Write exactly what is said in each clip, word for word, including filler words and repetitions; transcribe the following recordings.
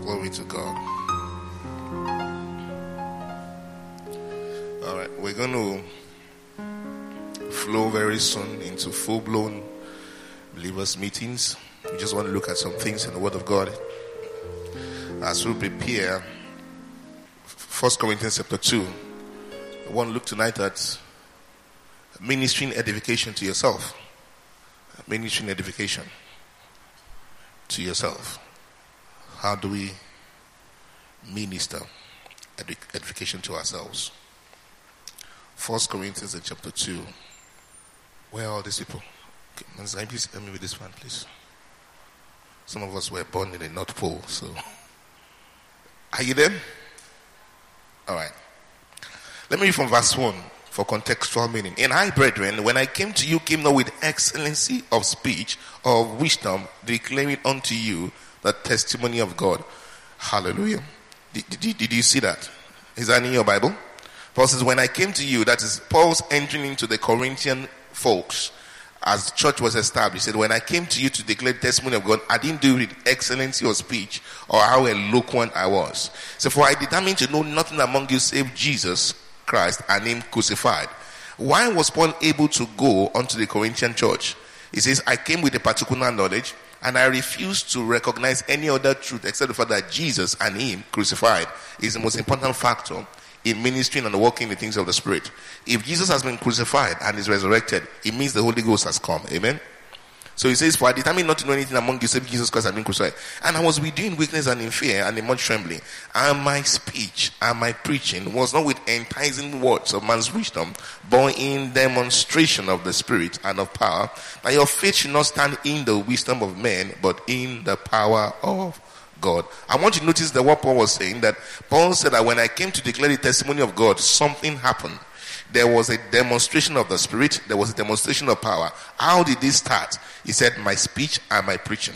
Glory to God. All right, we're going to flow very soon into full-blown believers meetings. We just want to look at some things in the Word of God as we prepare First Corinthians chapter two. I want to look tonight at ministering edification to yourself. Ministering edification to yourself. How do we minister edification to ourselves? First Corinthians in chapter two. Where are all these people? Okay, please help me with this one, please. Some of us were born in the North Pole, so are you there? All right. Let me read from verse one for contextual meaning. And I, brethren, when I came to you, came not with excellency of speech or of wisdom, declaring unto you the testimony of God. Hallelujah. Did, did, did you see that? Is that in your Bible? Paul says, when I came to you, that is Paul's entering into the Corinthian folks as the church was established. He said, when I came to you to declare the testimony of God, I didn't do it with excellency of speech or how eloquent I was. So for I determined to know nothing among you save Jesus Christ and him crucified. Why was Paul able to go onto the Corinthian church? He says, I came with a particular knowledge, and I refuse to recognize any other truth except the fact that Jesus and him crucified is the most important factor in ministering and working in the things of the Spirit. If Jesus has been crucified and is resurrected, it means the Holy Ghost has come. Amen. So he says, for I determined not to know anything among you save Jesus Christ and been crucified. And I was with you in weakness and in fear and in much trembling. And my speech and my preaching was not with enticing words of man's wisdom, but in demonstration of the Spirit and of power, that your faith should not stand in the wisdom of men, but in the power of God. I want you to notice that what Paul was saying, that Paul said that when I came to declare the testimony of God, something happened. There was a demonstration of the Spirit. There was a demonstration of power. How did this start? He said, my speech and my preaching.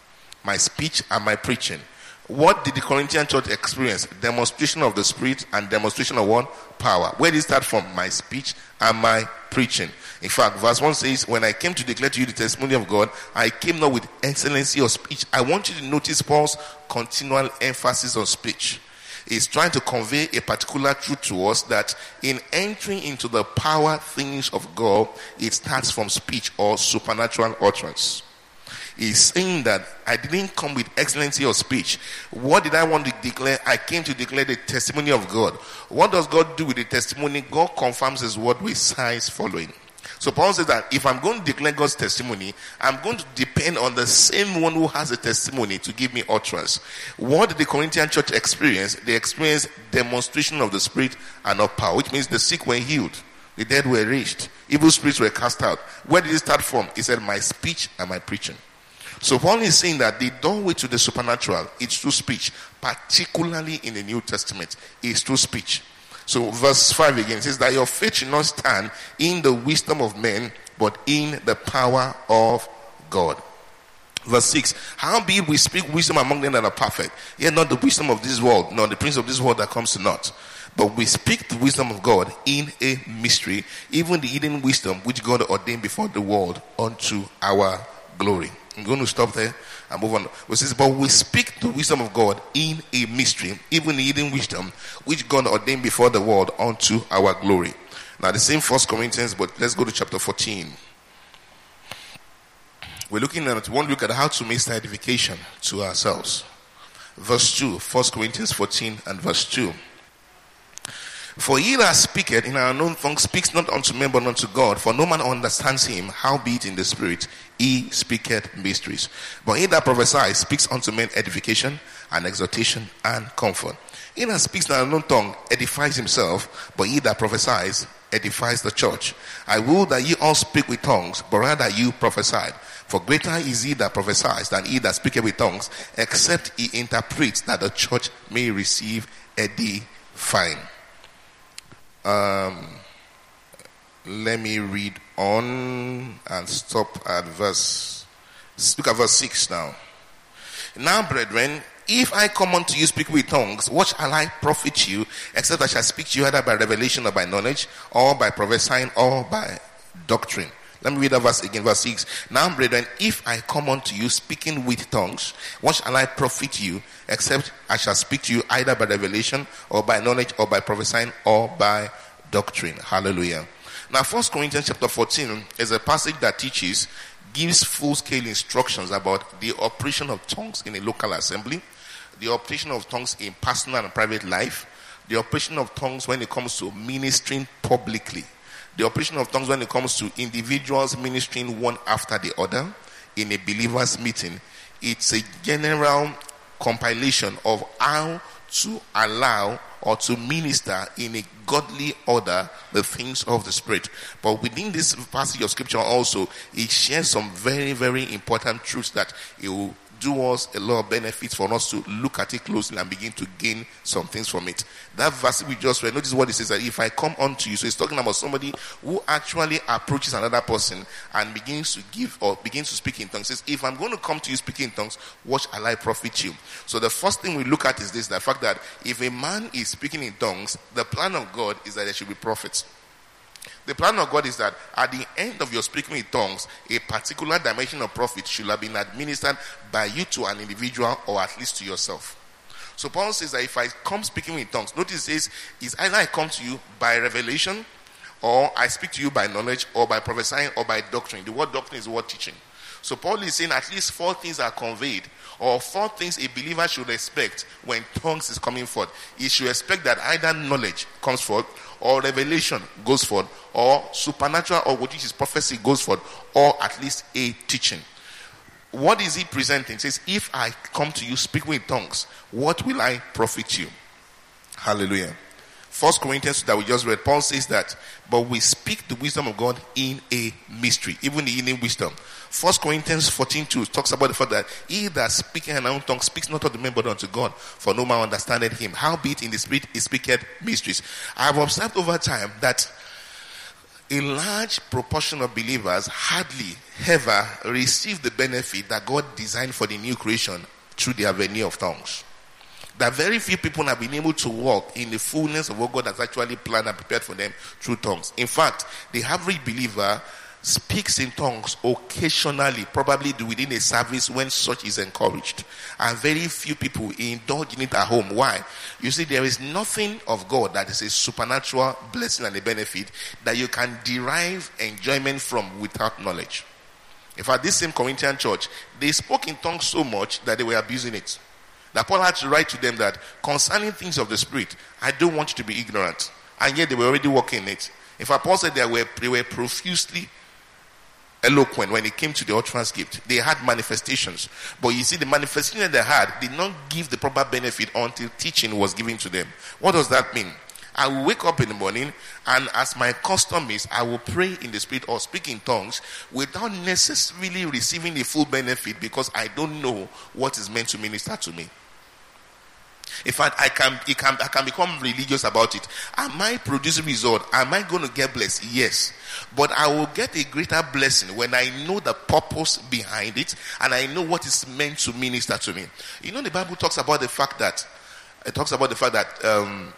My speech and my preaching. What did the Corinthian church experience? Demonstration of the Spirit and demonstration of what? Power. Where did it start from? My speech and my preaching. In fact, verse one says, when I came to declare to you the testimony of God, I came not with excellency of speech. I want you to notice Paul's continual emphasis on speech. He's trying to convey a particular truth to us, that in entering into the power things of God, it starts from speech or supernatural utterance. He's saying that I didn't come with excellency of speech. What did I want to declare? I came to declare the testimony of God. What does God do with the testimony? God confirms his word with signs following. So Paul says that if I'm going to declare God's testimony, I'm going to depend on the same one who has a testimony to give me utterance. What did the Corinthian church experience? They experienced demonstration of the Spirit and of power, which means the sick were healed, the dead were raised, evil spirits were cast out. Where did it start from? He said, my speech and my preaching. So Paul is saying that the doorway to the supernatural is through speech, particularly in the New Testament, is through speech. So verse five again says that your faith should not stand in the wisdom of men, but in the power of God. Verse six, howbeit we speak wisdom among them that are perfect, yet not the wisdom of this world, nor the prince of this world that comes to naught. But we speak the wisdom of God in a mystery, even the hidden wisdom which God ordained before the world unto our glory. I'm going to stop there and move on. It says, but we speak the wisdom of God in a mystery, even the hidden wisdom which God ordained before the world unto our glory. Now the same First Corinthians, but let's go to chapter fourteen. We're looking at one look at how to minister edification to ourselves. Verse two, First Corinthians fourteen and verse two. For he that speaketh in an unknown tongue speaks not unto men but unto God, for no man understands him, howbeit in the Spirit he speaketh mysteries. But he that prophesies speaks unto men edification and exhortation and comfort. He that speaks in an unknown tongue edifies himself, but he that prophesies edifies the church. I will that ye all speak with tongues, but rather you prophesy. For greater is he that prophesies than he that speaketh with tongues, except he interprets, that the church may receive edifying. Um, let me read on and stop at verse, look at verse six now. Now, brethren, if I come unto you speak with tongues, what shall I profit you, except I shall speak to you either by revelation or by knowledge, or by prophesying, or by doctrine? Let me read that verse again, verse six. Now, brethren, if I come unto you speaking with tongues, what shall I profit you, except I shall speak to you either by revelation, or by knowledge, or by prophesying, or by doctrine. Hallelujah. Now, First Corinthians chapter fourteen is a passage that teaches, gives full-scale instructions about the operation of tongues in a local assembly, the operation of tongues in personal and private life, the operation of tongues when it comes to ministering publicly, the operation of tongues when it comes to individuals ministering one after the other in a believers meeting. It's a general compilation of how to allow or to minister in a godly order the things of the Spirit. But within this passage of scripture also, it shares some very, very important truths that it will do us a lot of benefits for us to look at it closely and begin to gain some things from it. That verse we just read, notice what it says, that if I come unto you, so it's talking about somebody who actually approaches another person and begins to give or begins to speak in tongues. It says, if I'm going to come to you speaking in tongues, what shall I profit you? So the first thing we look at is this, the fact that if a man is speaking in tongues, the plan of God is that there should be prophets. The plan of God is that at the end of your speaking in tongues, a particular dimension of profit should have been administered by you to an individual, or at least to yourself. So Paul says that if I come speaking in tongues, notice it says, is either I come to you by revelation, or I speak to you by knowledge, or by prophesying, or by doctrine. The word doctrine is the word teaching. So Paul is saying at least four things are conveyed, or four things a believer should expect when tongues is coming forth. He should expect that either knowledge comes forth, or revelation goes forth, or supernatural or which is prophecy goes forth, or at least a teaching. What is he presenting? He says, if I come to you speaking with tongues, what will I profit you? Hallelujah. First Corinthians that we just read, Paul says that, but we speak the wisdom of God in a mystery, even the hidden wisdom. First Corinthians fourteen two talks about the fact that he that speaketh in an unknown tongue speaks not unto men but unto God, for no man understandeth him. Howbeit in the spirit he speaketh mysteries. I have observed over time that a large proportion of believers hardly ever receive the benefit that God designed for the new creation through the avenue of tongues. That very few people have been able to walk in the fullness of what God has actually planned and prepared for them through tongues. In fact, the average believer speaks in tongues occasionally, probably within a service when such is encouraged. And very few people indulge in it at home. Why? You see, there is nothing of God that is a supernatural blessing and a benefit that you can derive enjoyment from without knowledge. In fact, this same Corinthian church, they spoke in tongues so much that they were abusing it. That Paul had to write to them that concerning things of the Spirit, I don't want you to be ignorant. And yet they were already working it. In fact, Paul said they were, they were profusely eloquent when it came to the utterance gift. They had manifestations. But you see, the manifestation that they had did not give the proper benefit until teaching was given to them. What does that mean? I will wake up in the morning, and as my custom is, I will pray in the Spirit or speak in tongues without necessarily receiving the full benefit, because I don't know what is meant to minister to me. In fact, I can, it can, I can become religious about it. Am I producing result? Am I going to get blessed? Yes. But I will get a greater blessing when I know the purpose behind it and I know what is meant to minister to me. You know, the Bible talks about the fact that, it talks about the fact that um,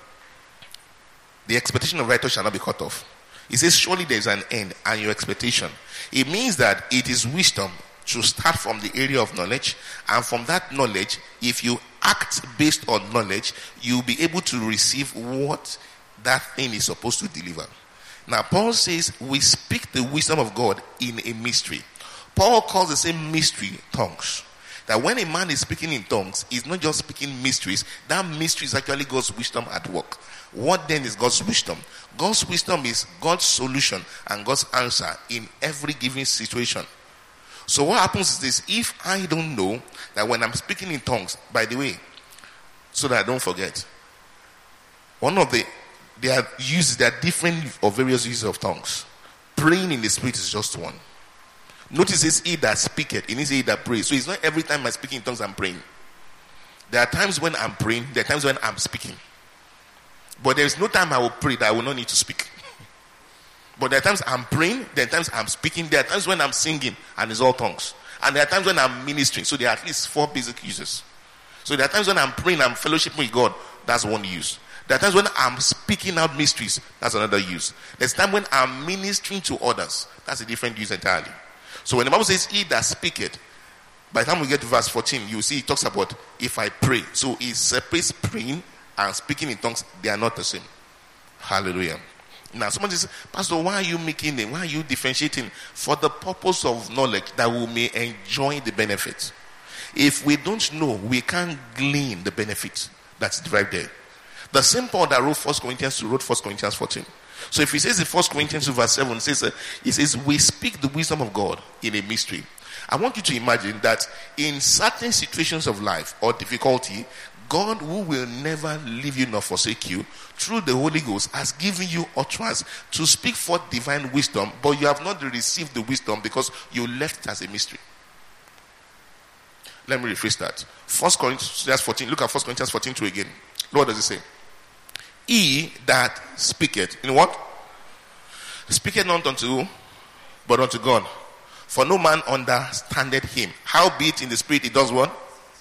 the expectation of righteous shall not be cut off. It says, surely there is an end and your expectation. It means that it is wisdom to start from the area of knowledge, and from that knowledge, if you act based on knowledge, you'll be able to receive what that thing is supposed to deliver. Now, Paul says we speak the wisdom of God in a mystery. Paul calls the same mystery tongues. That when a man is speaking in tongues, he's not just speaking mysteries. That mystery is actually God's wisdom at work. What then is God's wisdom? God's wisdom is God's solution and God's answer in every given situation. So what happens is this: if I don't know that when I'm speaking in tongues, by the way, so that I don't forget, one of the, there are uses, there are different or various uses of tongues. Praying in the Spirit is just one. Notice it's he that speaketh, it means he that prays. So it's not every time I speak in tongues I'm praying. There are times when I'm praying, there are times when I'm speaking. But there is no time I will pray that I will not need to speak. But there are times I'm praying, there are times I'm speaking, there are times when I'm singing, and it's all tongues. And there are times when I'm ministering, so there are at least four basic uses. So there are times when I'm praying, I'm fellowshipping with God, that's one use. There are times when I'm speaking out mysteries. That's another use. There's time when I'm ministering to others. That's a different use entirely. So when the Bible says, he that speaketh, by the time we get to verse fourteen, you see it talks about if I pray. So it separates praying and speaking in tongues. They are not the same. Hallelujah. Now someone says, Pastor, why are you making them? Why are you differentiating? For the purpose of knowledge, that we may enjoy the benefits. If we don't know, we can't glean the benefits that's derived there. The same Paul that wrote First Corinthians two wrote First Corinthians fourteen. So if he says in First Corinthians two verse seven, it says, uh, it says, we speak the wisdom of God in a mystery. I want you to imagine that in certain situations of life or difficulty, God, who will never leave you nor forsake you, through the Holy Ghost has given you utterance to speak forth divine wisdom, but you have not received the wisdom because you left it as a mystery. Let me rephrase that. First Corinthians fourteen, look at First Corinthians fourteen two again. What does it say? He that speaketh, in what? Speaketh not unto who, but unto God. For no man understandeth him. Howbeit in the spirit he does what?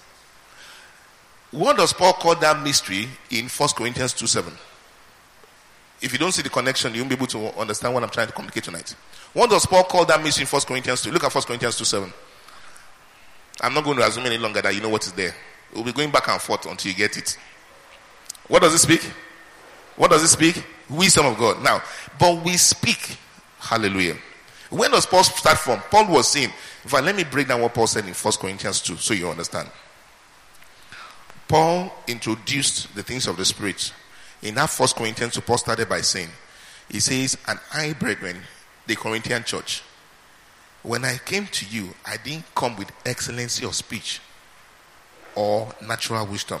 What does Paul call that mystery in First Corinthians two seven? If you don't see the connection, you won't be able to understand what I'm trying to communicate tonight. What does Paul call that mystery in First Corinthians two? Look at First Corinthians two seven. I'm not going to assume any longer that you know what is there. We'll be going back and forth until you get it. What does it speak? What does it speak? Wisdom of God. Now, but we speak. Hallelujah. When does Paul start from? Paul was saying, in fact, let me break down what Paul said in First Corinthians two so you understand. Paul introduced the things of the Spirit. In that First Corinthians two, Paul started by saying, he says, and I, brethren, the Corinthian church, when I came to you, I didn't come with excellency of speech or natural wisdom.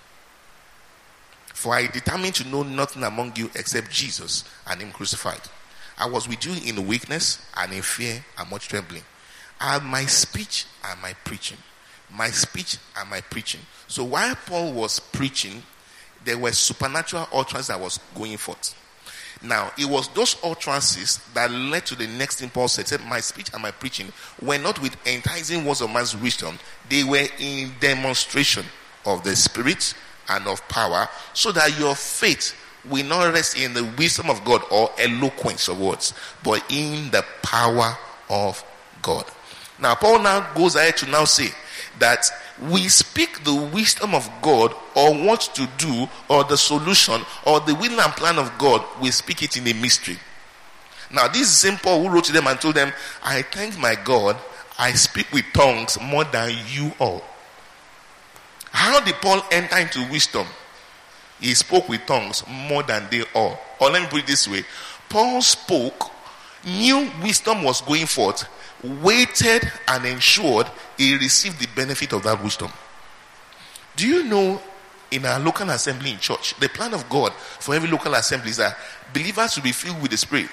For I determined to know nothing among you except Jesus and him crucified. I was with you in weakness and in fear and much trembling. And my speech and my preaching. My speech and my preaching. So while Paul was preaching, there were supernatural utterances that was going forth. Now, it was those utterances that led to the next thing Paul said. Said, my speech and my preaching were not with enticing words of man's wisdom. They were in demonstration of the Spirit and of power, so that your faith will not rest in the wisdom of God or eloquence of words, but in the power of God. Now, Paul now goes ahead to now say that we speak the wisdom of God, or what to do, or the solution, or the will and plan of God. We speak it in a mystery. Now, this is Saint Paul who wrote to them and told them, I thank my God, I speak with tongues more than you all. How did Paul enter into wisdom? He spoke with tongues more than they all. Or let me put it this way. Paul spoke, knew wisdom was going forth, waited and ensured he received the benefit of that wisdom. Do you know, in our local assembly in church, the plan of God for every local assembly is that believers will be filled with the Spirit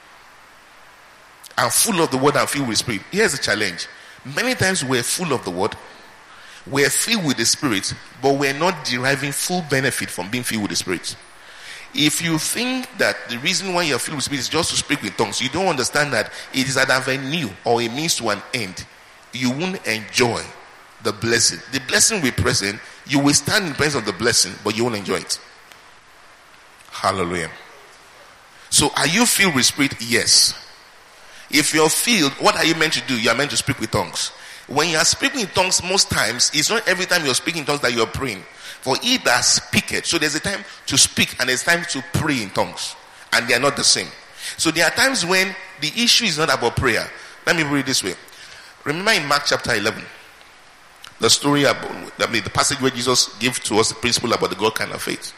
and full of the word and filled with the Spirit. Here's the challenge. Many times we're full of the word, we're filled with the Spirit, but we're not deriving full benefit from being filled with the Spirit. If you think that the reason why you're filled with Spirit is just to speak with tongues, you don't understand that it is an avenue or a means to an end. You won't enjoy the blessing. The blessing will present. You will stand in the presence of the blessing, but you won't enjoy it. Hallelujah. So are you filled with Spirit? Yes. If you're filled, what are you meant to do? You are meant to speak with tongues. When you are speaking in tongues, most times, it's not every time you're speaking in tongues that you're praying. For he that speaketh. So there's a time to speak and there's time to pray in tongues. And they are not the same. So there are times when the issue is not about prayer. Let me read it this way. Remember in Mark chapter eleven, the story about, I mean, the passage where Jesus gave to us the principle about the God kind of faith.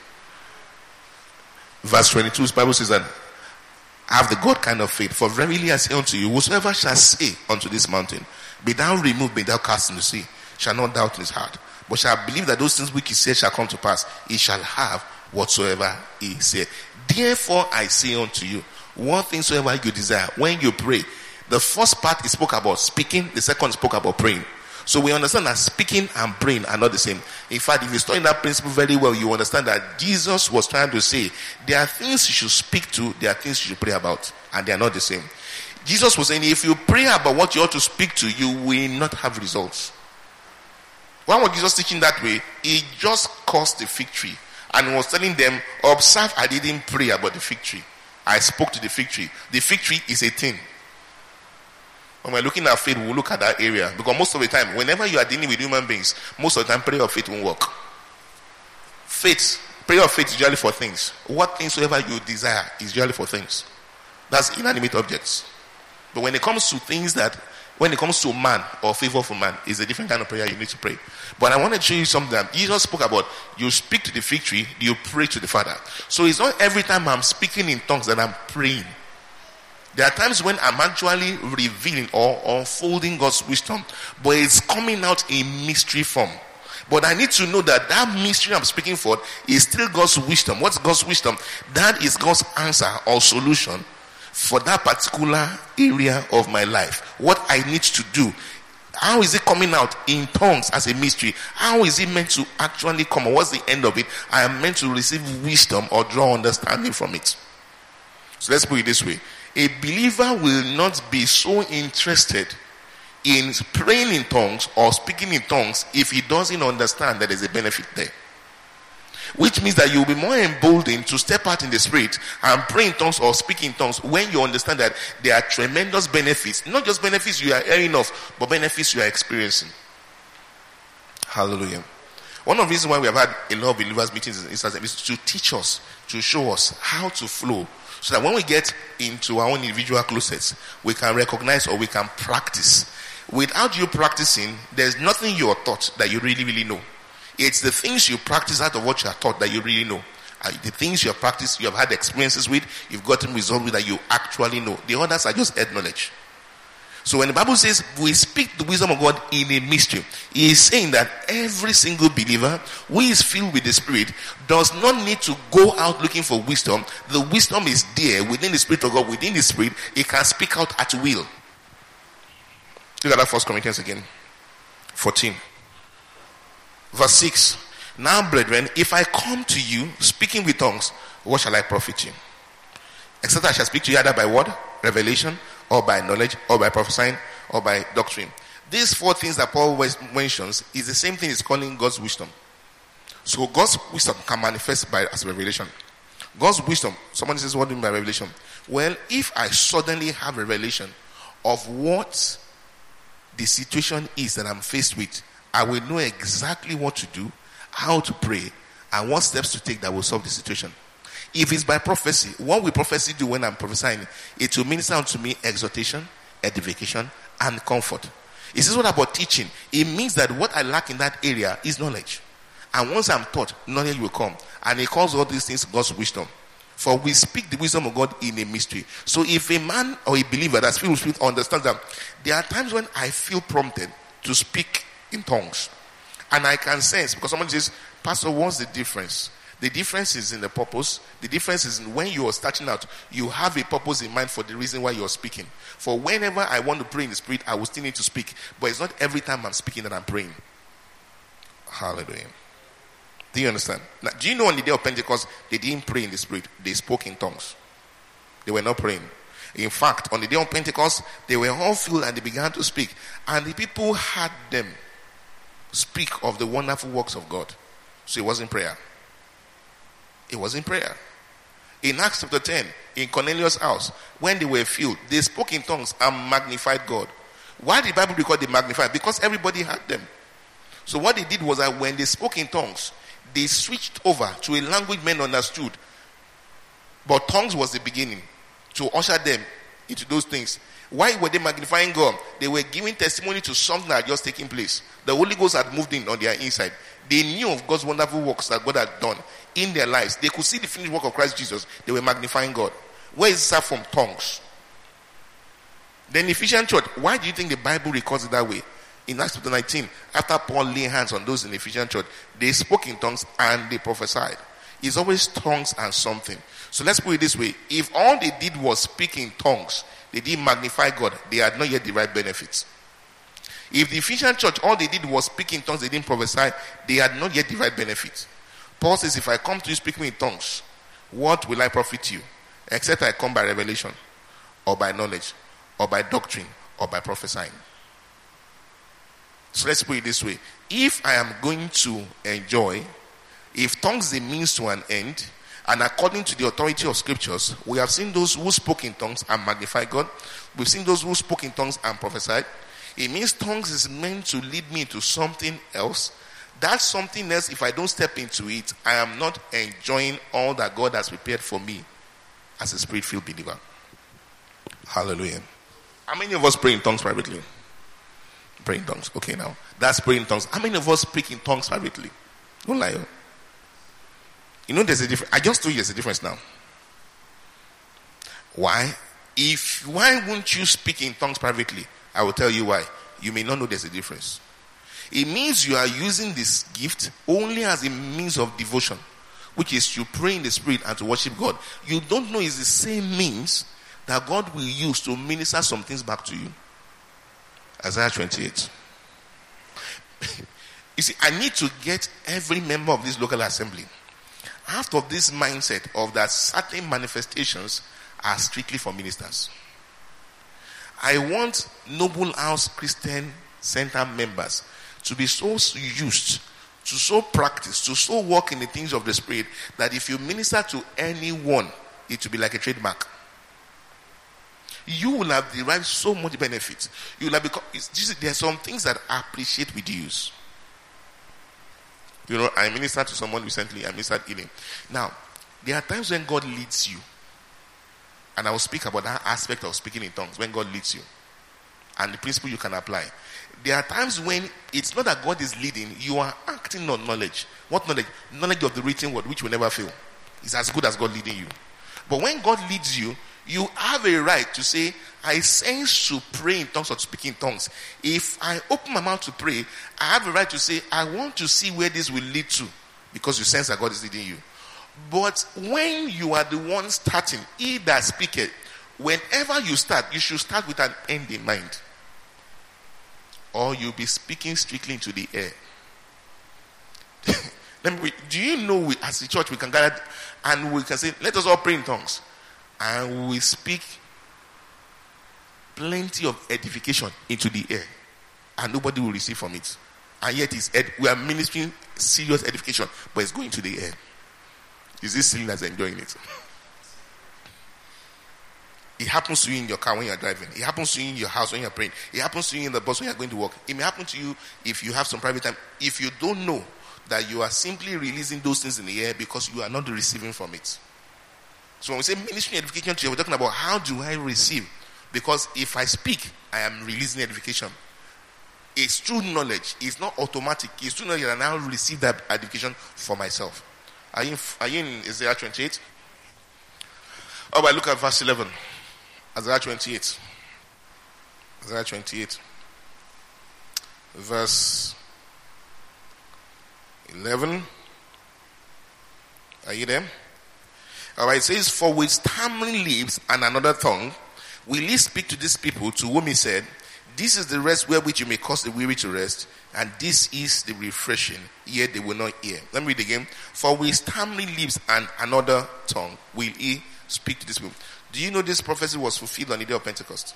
Verse twenty-two, the Bible says that, have the God kind of faith. For verily I say unto you, whosoever shall say unto this mountain, be thou removed, be thou cast into the sea, shall not doubt in his heart, but shall believe that those things which he said shall come to pass, he shall have whatsoever he said. Therefore I say unto you, what things soever you desire, when you pray. The first part is spoke about speaking, the second spoke about praying. So we understand that speaking and praying are not the same. In fact, if you study that principle very well, you understand that Jesus was trying to say, there are things you should speak to, there are things you should pray about, and they are not the same. Jesus was saying, if you pray about what you ought to speak to, you will not have results. Why was Jesus teaching that way? He just cursed the fig tree And he was telling them, observe, I didn't pray about the fig tree. I spoke to the fig tree. The fig tree is a thing. When we're looking at faith, we'll look at that area. Because most of the time, whenever you are dealing with human beings, most of the time prayer of faith won't work. Faith, prayer of faith is usually for things. What things soever you desire is usually for things. That's inanimate objects. But when it comes to things that, when it comes to man or favor for man, is a different kind of prayer you need to pray. But I want to show you something that Jesus spoke about. You speak to the fig tree, you pray to the Father. So it's not every time I'm speaking in tongues that I'm praying. There are times when I'm actually revealing or unfolding God's wisdom, but it's coming out in mystery form. But I need to know that that mystery I'm speaking for is still God's wisdom. What's God's wisdom? That is God's answer or solution for that particular area of my life. What I need to do. How is it coming out in tongues as a mystery? How is it meant to actually come? Or what's the end of it? I am meant to receive wisdom or draw understanding from it. So let's put it this way. A believer will not be so interested in praying in tongues or speaking in tongues if he doesn't understand that there's a benefit there. Which means that you'll be more emboldened to step out in the spirit and pray in tongues or speak in tongues when you understand that there are tremendous benefits. Not just benefits you are hearing of, but benefits you are experiencing. Hallelujah. One of the reasons why we have had a lot of believers meetings is to teach us, to show us how to flow, so that when we get into our own individual closets, we can recognize or we can practice. Without you practicing, there's nothing you are taught that you really, really know. It's the things you practice out of what you are taught that you really know. Uh, the things you have practiced, you have had experiences with, you've gotten results with that you actually know. The others are just head knowledge. So when the Bible says we speak the wisdom of God in a mystery, it is saying that every single believer who is filled with the Spirit does not need to go out looking for wisdom. The wisdom is there within the Spirit of God, within the Spirit. It can speak out at will. Look at that First Corinthians again. fourteen. Verse six. Now, brethren, if I come to you speaking with tongues, what shall I profit you? Except I shall speak to you either by word, revelation, or by knowledge, or by prophesying, or by doctrine. These four things that Paul mentions is the same thing he's calling God's wisdom. So God's wisdom can manifest by as revelation. God's wisdom, someone says, what do you mean by revelation? Well, if I suddenly have a revelation of what the situation is that I'm faced with, I will know exactly what to do, how to pray, and what steps to take that will solve the situation. If it's by prophecy, what will prophecy do when I'm prophesying? It will minister unto me exhortation, edification, and comfort. Is this what about teaching? It means that what I lack in that area is knowledge. And once I'm taught, knowledge will come. And he calls all these things God's wisdom. For we speak the wisdom of God in a mystery. So if a man or a believer that's filled with spirit understands that there are times when I feel prompted to speak in tongues. And I can sense, because someone says, Pastor, what's the difference? The difference is in the purpose. The difference is in when you are starting out, you have a purpose in mind for the reason why you're speaking. For whenever I want to pray in the spirit, I will still need to speak. But it's not every time I'm speaking that I'm praying. Hallelujah. Do you understand? Now, do you know on the day of Pentecost, they didn't pray in the spirit. They spoke in tongues. They were not praying. In fact, on the day of Pentecost, they were all filled and they began to speak. And the people heard them speak of the wonderful works of God. So it wasn't prayer. It was in prayer. In Acts chapter ten, in Cornelius' house, when they were filled, they spoke in tongues and magnified God. Why did the Bible record they magnified? Because everybody heard them. So what they did was that when they spoke in tongues, they switched over to a language men understood. But tongues was the beginning to usher them into those things. Why were they magnifying God? They were giving testimony to something that had just taken place. The Holy Ghost had moved in on their inside. They knew of God's wonderful works that God had done in their lives. They could see the finished work of Christ Jesus. They were magnifying God. Where is that from? Tongues. Then Ephesian church, why do you think the Bible records it that way? In Acts chapter nineteen, after Paul laying hands on those in the Ephesian church, they spoke in tongues and they prophesied. It's always tongues and something. So let's put it this way. If all they did was speak in tongues, they didn't magnify God, they had not yet derived benefits. If the Ephesian church, all they did was speak in tongues, they didn't prophesy, they had not yet derived benefits. Paul says, if I come to you speaking in tongues, what will I profit you? Except I come by revelation, or by knowledge, or by doctrine, or by prophesying. So let's put it this way. If I am going to enjoy If tongues is a means to an end, and according to the authority of scriptures, we have seen those who spoke in tongues and magnified God. We've seen those who spoke in tongues and prophesied. It means tongues is meant to lead me to something else. That something else, if I don't step into it, I am not enjoying all that God has prepared for me as a spirit-filled believer. Hallelujah. How many of us pray in tongues privately? Pray in tongues. Okay, now. That's praying in tongues. How many of us speak in tongues privately? Don't lie. You know there's a difference. I just told you there's a difference now. Why? If why won't you speak in tongues privately? I will tell you why. You may not know there's a difference. It means you are using this gift only as a means of devotion, which is to pray in the spirit and to worship God. You don't know it's the same means that God will use to minister some things back to you. Isaiah twenty-eight. You see, I need to get every member of this local assembly out of this mindset of that certain manifestations are strictly for ministers. I want Noble House Christian Center members to be so used, to so practice, to so walk in the things of the Spirit that if you minister to anyone, it will be like a trademark. You will have derived so much benefit. You will have become. There are some things that I appreciate with use. You know, I ministered to someone recently. I ministered healing. Now, there are times when God leads you, and I will speak about that aspect of speaking in tongues when God leads you, and the principle you can apply. There are times when it's not that God is leading; you are acting on knowledge. What knowledge? Knowledge of the written word, which will never fail. It's as good as God leading you. But when God leads you, you have a right to say, I sense to pray in tongues or to speak in tongues. If I open my mouth to pray, I have a right to say, I want to see where this will lead to, because you sense that God is leading you. But when you are the one starting, he that speaketh, whenever you start, you should start with an end in mind. Or you'll be speaking strictly into the air. Let me, do you know we, as a church we can gather and we can say, let us all pray in tongues. And we speak plenty of edification into the air, and nobody will receive from it. And yet it's ed- we are ministering serious edification, but it's going to the air. Is this silly as enjoying it? It happens to you in your car when you're driving. It happens to you in your house when you're praying. It happens to you in the bus when you're going to work. It may happen to you if you have some private time. If you don't know that you are simply releasing those things in the air because you are not receiving from it. So when we say ministry edification today, we're talking about how do I receive? Because if I speak, I am releasing edification. It's true knowledge. It's not automatic. It's true knowledge, and I now receive that edification for myself. Are you in, are you in Isaiah twenty-eight? Oh, but look at verse eleven. Isaiah twenty-eight. Isaiah twenty-eight. Verse eleven. Are you there? Alright, it says, for with stammering lips and another tongue will he speak to these people, to whom he said, this is the rest wherewith you may cause the weary to rest, and this is the refreshing, yet they will not hear. Let me read again. For with stammering lips and another tongue will he speak to these people. Do you know this prophecy was fulfilled on the day of Pentecost?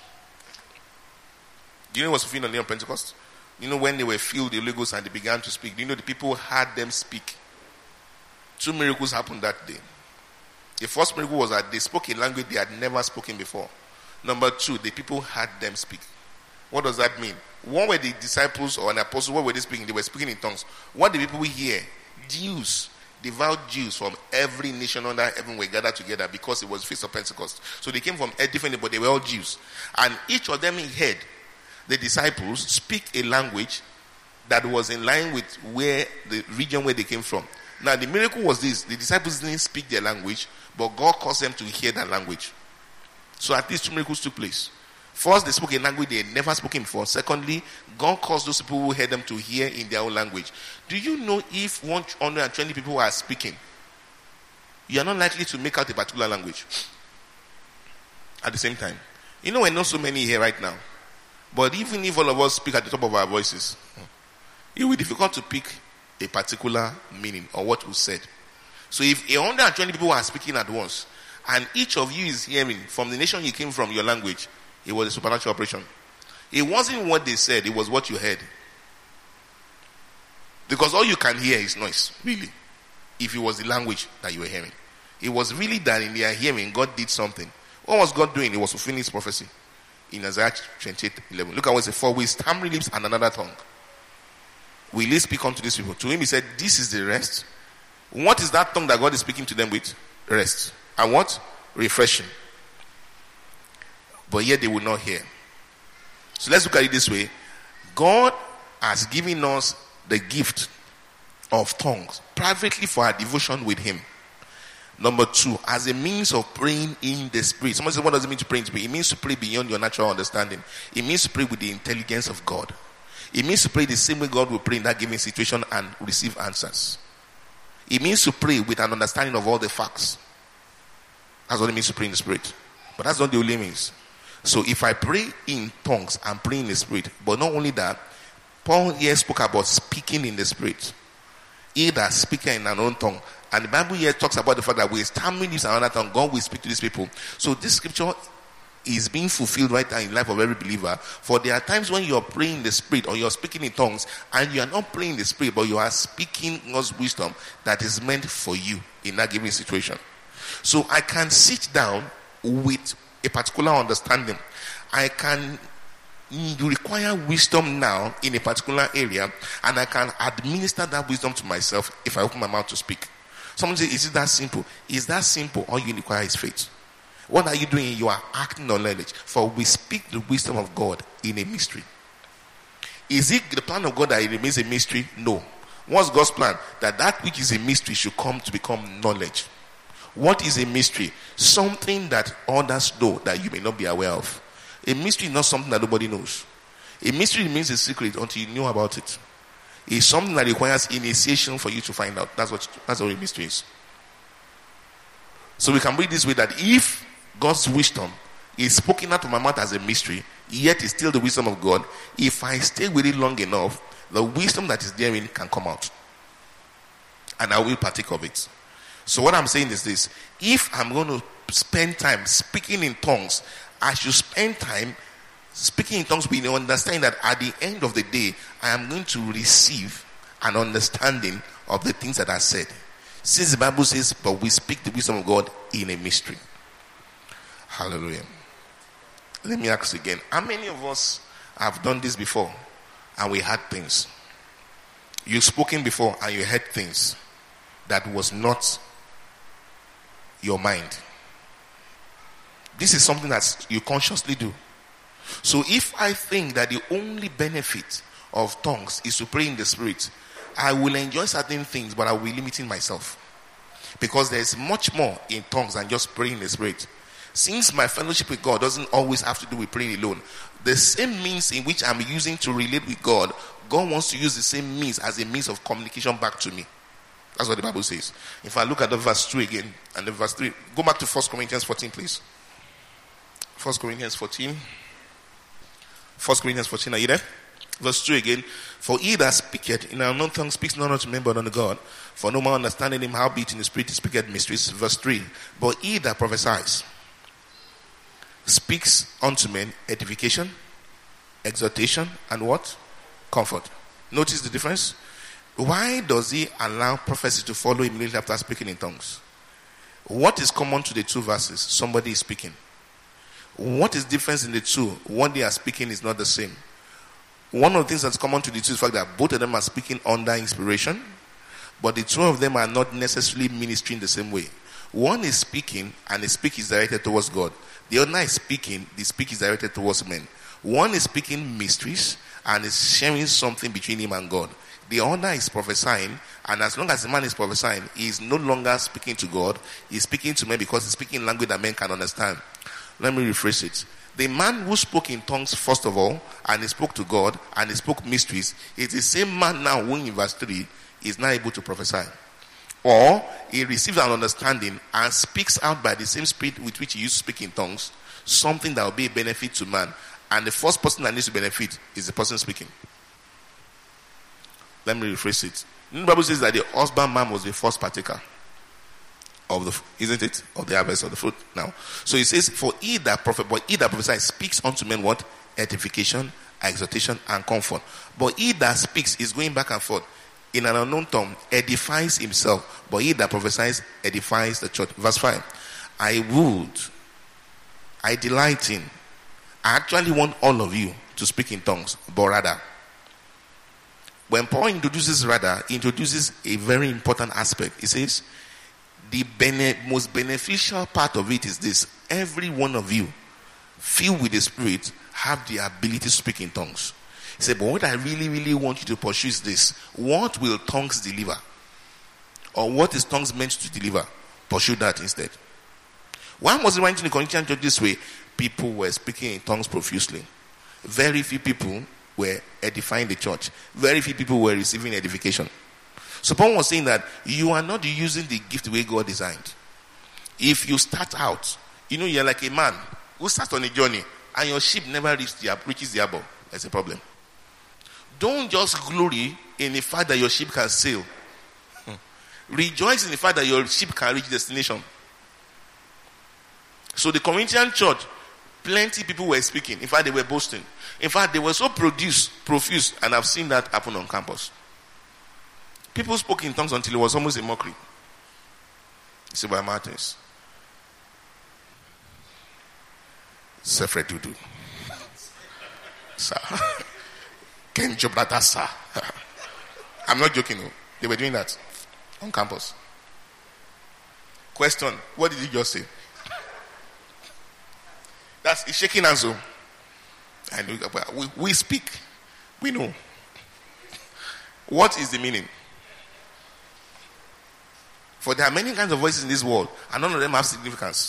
Do you know it was fulfilled on the day of Pentecost? You know when they were filled with the Holy Ghost and they began to speak. Do you know the people heard them speak? Two miracles happened that day. The first miracle was that they spoke a language they had never spoken before. Number two, the people heard them speak. What does that mean? One were the disciples or an apostle, what were they speaking? They were speaking in tongues. What did people hear? Jews, devout Jews from every nation under heaven were gathered together because it was the Feast of Pentecost. So they came from different, but they were all Jews. And each of them heard the disciples speak a language that was in line with where the region where they came from. Now the miracle was this: the disciples didn't speak their language, but God caused them to hear that language. So at least two miracles took place. First, they spoke a language they had never spoken before. Secondly, God caused those people who heard them to hear in their own language. Do you know if one hundred twenty people are speaking, you are not likely to make out a particular language at the same time? You know, we're not so many here right now. But even if all of us speak at the top of our voices, it will be difficult to pick a particular meaning or what was said. So if one hundred twenty people are speaking at once, and each of you is hearing from the nation you came from your language, it was a supernatural operation. It wasn't what they said, it was what you heard. Because all you can hear is noise, really. if it was the language that you were hearing. It was really that in their hearing, God did something. What was God doing? He was fulfilling his prophecy. In Isaiah twenty-eight eleven. Look at what it says. For with stammering lips and another tongue will he speak unto these people. To him he said, this is the rest. What is that tongue that God is speaking to them with? Rest. And what? Refreshing. But yet they will not hear. So let's look at it this way. God has given us the gift of tongues privately for our devotion with him. Number two, as a means of praying in the spirit. Someone says, what does it mean to pray in the spirit? It means to pray beyond your natural understanding. It means to pray with the intelligence of God. It means to pray the same way God will pray in that given situation and receive answers. It means to pray with an understanding of all the facts. That's what it means to pray in the spirit. But that's not the only means. So if I pray in tongues, I'm praying in the spirit. But not only that, Paul here spoke about speaking in the spirit. He that speaketh in an unknown tongue. And the Bible here talks about the fact that with stammering lips and another tongue, God will speak to these people. So this scripture is being fulfilled right now in the life of every believer. For there are times when you are praying in the spirit or you are speaking in tongues and you are not praying in the spirit, but you are speaking God's wisdom that is meant for you in that given situation. So I can sit down with a particular understanding. I can you require wisdom now in a particular area, and I can administer that wisdom to myself if I open my mouth to speak. Someone says, is it that simple? Is that simple? All you require is faith. What are you doing? You are acting on knowledge. For we speak the wisdom of God in a mystery. Is it the plan of God that it remains a mystery? No. What's God's plan? That that which is a mystery should come to become knowledge. What is a mystery? Something that others know that you may not be aware of. A mystery is not something that nobody knows. A mystery remains a secret until you know about it. It's something that requires initiation for you to find out. That's what that's what a mystery is. So we can read this way, that if God's wisdom is spoken out of my mouth as a mystery, yet it's still the wisdom of God, if I stay with it long enough, the wisdom that is therein can come out. And I will partake of it. So what I'm saying is this: if I'm going to spend time speaking in tongues, I should spend time speaking in tongues with understanding that at the end of the day, I am going to receive an understanding of the things that are said. Since the Bible says, but we speak the wisdom of God in a mystery. Hallelujah. Let me ask again. How many of us have done this before and we had things? You've spoken before and you heard things that was not your mind. This is something that you consciously do. So if I think that the only benefit of tongues is to pray in the spirit, I will enjoy certain things, but I will be limiting myself. Because there is much more in tongues than just praying in the spirit. Since my fellowship with God doesn't always have to do with praying alone, the same means in which I'm using to relate with God, God wants to use the same means as a means of communication back to me. That's what the Bible says. If I look at the verse two again, and the verse three, go back to First Corinthians fourteen, please. First Corinthians fourteen. First Corinthians fourteen, are you there? Verse two again. For he that speaketh in an unknown tongue speaks not unto men but unto God. For no man understanding him, howbeit in the spirit he speaketh mysteries. Verse three. But he that prophesies speaks unto men edification, exhortation, and what? Comfort. Notice the difference. Why does he allow prophecy to follow immediately after speaking in tongues? What is common to the two verses? Somebody is speaking. What is difference in the two? What they are speaking is not the same. One of the things that's common to the two is the fact that both of them are speaking under inspiration, but the two of them are not necessarily ministering the same way. One is speaking, and the speak is directed towards God. The other is speaking, the speak is directed towards men. One is speaking mysteries, and is sharing something between him and God. The other is prophesying, and as long as the man is prophesying, he is no longer speaking to God. He is speaking to men because he's speaking language that men can understand. Let me rephrase it. The man who spoke in tongues first of all, and he spoke to God, and he spoke mysteries, is the same man now who in verse three is now able to prophesy. Or he receives an understanding and speaks out by the same spirit with which he used to speak in tongues, something that will be a benefit to man. And the first person that needs to benefit is the person speaking. Let me rephrase it. The Bible says that the husbandman was the first partaker of the, isn't it? Of the harvest of the fruit. Now, so it says, for he that prophet, but he that prophesies speaks unto men what? Edification, exhortation, and comfort. But he that speaks is going back and forth. in an unknown tongue edifies himself, but he that prophesies edifies the church. Verse five. I would, I delight in, I actually want all of you to speak in tongues, but rather, when Paul introduces rather, he introduces a very important aspect. He says, the bene- most beneficial part of it is this: every one of you, filled with the Spirit, have the ability to speak in tongues. He said, but what I really, really want you to pursue is this: what will tongues deliver? Or what is tongues meant to deliver? Pursue that instead. Why was he writing to the Corinthian church this way? People were speaking in tongues profusely. Very few people were edifying the church. Very few people were receiving edification. So Paul was saying that you are not using the gift the way God designed. If you start out, you know, you're like a man who starts on a journey and your ship never reaches the, reaches the harbor. That's a problem. Don't just glory in the fact that your ship can sail. Rejoice in the fact that your ship can reach destination. So the Corinthian church, plenty people were speaking. In fact, they were boasting. In fact, they were so produce, profuse, and I've seen that happen on campus. People spoke in tongues until it was almost a mockery. You see, by Martins. Sefredudu. Sir. Ken Jobrata, sir. I'm not joking. No. They were doing that on campus. Question: what did you just say? That's it's shaking hands. And we, we speak. We know. What is the meaning? For there are many kinds of voices in this world, and none of them have significance.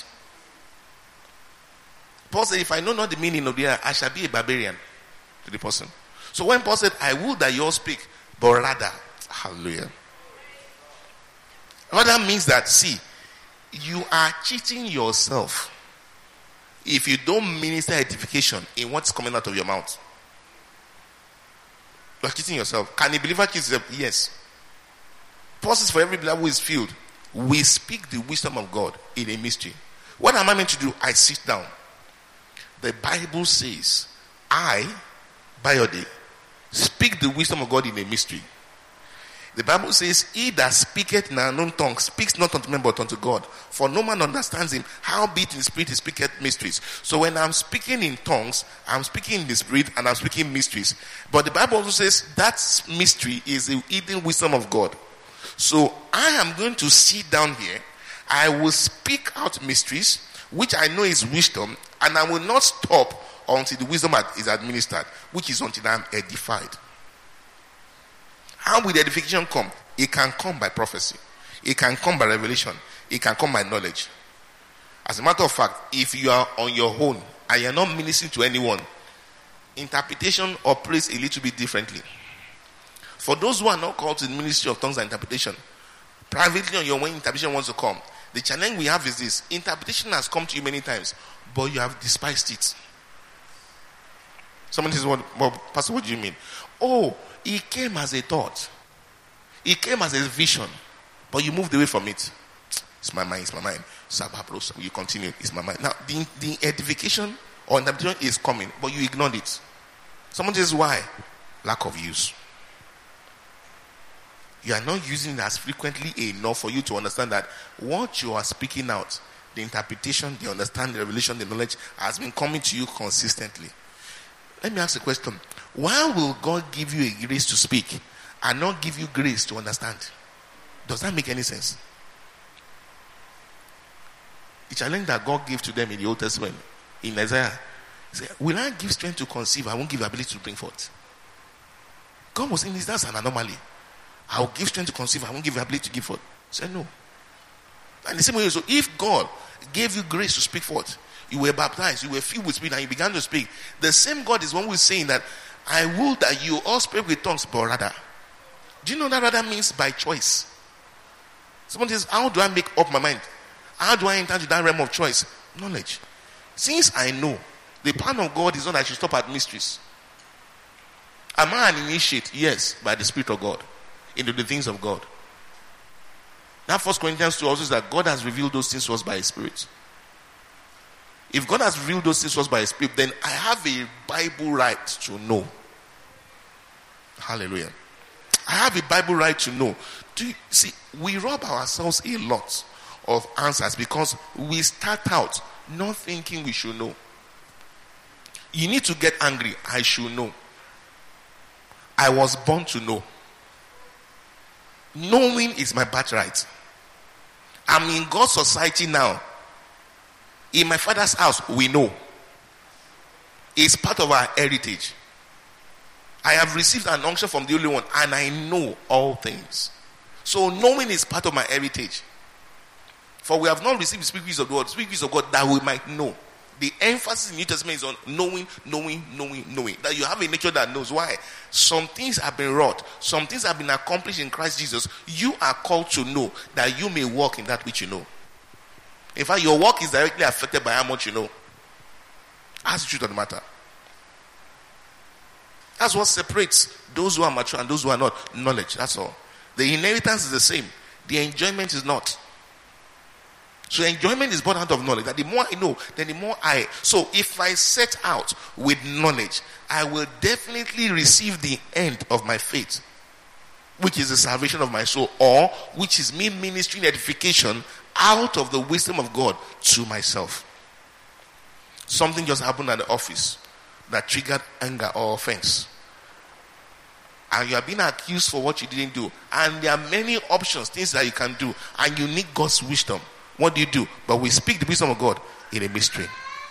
Paul said, if I know not the meaning of the air, I shall be a barbarian to the person. So when Paul said, I will that you all speak, but rather, hallelujah. Rather means that, see, you are cheating yourself if you don't minister edification in what's coming out of your mouth. You are cheating yourself. Can a believer cheat himself? Yes. Paul says, for every believer who is filled, we speak the wisdom of God in a mystery. What am I meant to do? I sit down. The Bible says, I, Biode, speak the wisdom of God in a mystery. The Bible says, he that speaketh in an unknown tongue speaks not unto men but unto God. For no man understands him, howbeit in spirit he speaketh mysteries. So when I'm speaking in tongues, I'm speaking in the spirit and I'm speaking mysteries. But the Bible also says that mystery is the hidden wisdom of God. So I am going to sit down here. I will speak out mysteries, which I know is wisdom, and I will not stop until the wisdom is administered, which is until I am edified. How will the edification come? It can come by prophecy. It can come by revelation. It can come by knowledge. As a matter of fact, if you are on your own and you are not ministering to anyone, interpretation operates a little bit differently. For those who are not called to the ministry of tongues and interpretation, privately on your own, interpretation wants to come. The challenge we have is this: interpretation has come to you many times, but you have despised it. Someone says, "What, well, Pastor, what do you mean?" Oh, it came as a thought. It came as a vision, but you moved away from it. It's my mind, it's my mind. Sababros, you continue, it's my mind. Now, the, the edification or interpretation is coming, but you ignored it. Someone says, why? Lack of use. You are not using it as frequently enough for you to understand that what you are speaking out, the interpretation, the understanding, the revelation, the knowledge, has been coming to you consistently. Let me ask a question. Why will God give you a grace to speak and not give you grace to understand? Does that make any sense? The challenge that God gave to them in the Old Testament, in Isaiah, he said, will I give strength to conceive? I won't give ability to bring forth. God was saying this, that's an anomaly. I will give strength to conceive, I won't give ability to give forth. He said no. And the same way, so if God gave you grace to speak forth, you were baptized, you were filled with spirit, and you began to speak, the same God is one who is saying that I will that you all speak with tongues, but rather. Do you know that rather means by choice? Someone says, how do I make up my mind? How do I enter into that realm of choice? Knowledge. Since I know, the plan of God is not that I should stop at mysteries. Am I an initiate? Yes, by the Spirit of God, into the things of God. Now First Corinthians two also says that God has revealed those things to us by His Spirit. If God has revealed those things to us by His Spirit, then I have a Bible right to know. Hallelujah. I have a Bible right to know. Do you see, we rob ourselves a lot of answers because we start out not thinking we should know. You need to get angry. I should know. I was born to know. Knowing is my birthright. I'm in God's society now. In my father's house, we know. It's part of our heritage. I have received an unction from the Holy One, and I know all things. So knowing is part of my heritage. For we have not received the Spirit of God, the Spirit of God that we might know. The emphasis in the New Testament is on knowing, knowing, knowing, knowing. That you have a nature that knows. Why? Some things have been wrought. Some things have been accomplished in Christ Jesus. You are called to know that you may walk in that which you know. In fact, your work is directly affected by how much you know. That's the truth of the matter. That's what separates those who are mature and those who are not. Knowledge, that's all. The inheritance is the same. The enjoyment is not. So enjoyment is born out of knowledge. That the more I know, then the more I... So if I set out with knowledge, I will definitely receive the end of my faith, which is the salvation of my soul, or which is me ministering edification out of the wisdom of God to myself. Something just happened at the office that triggered anger or offense, and you are being accused for what you didn't do, and there are many options, things that you can do, and you need God's wisdom. What do you do? But we speak the wisdom of God in a mystery.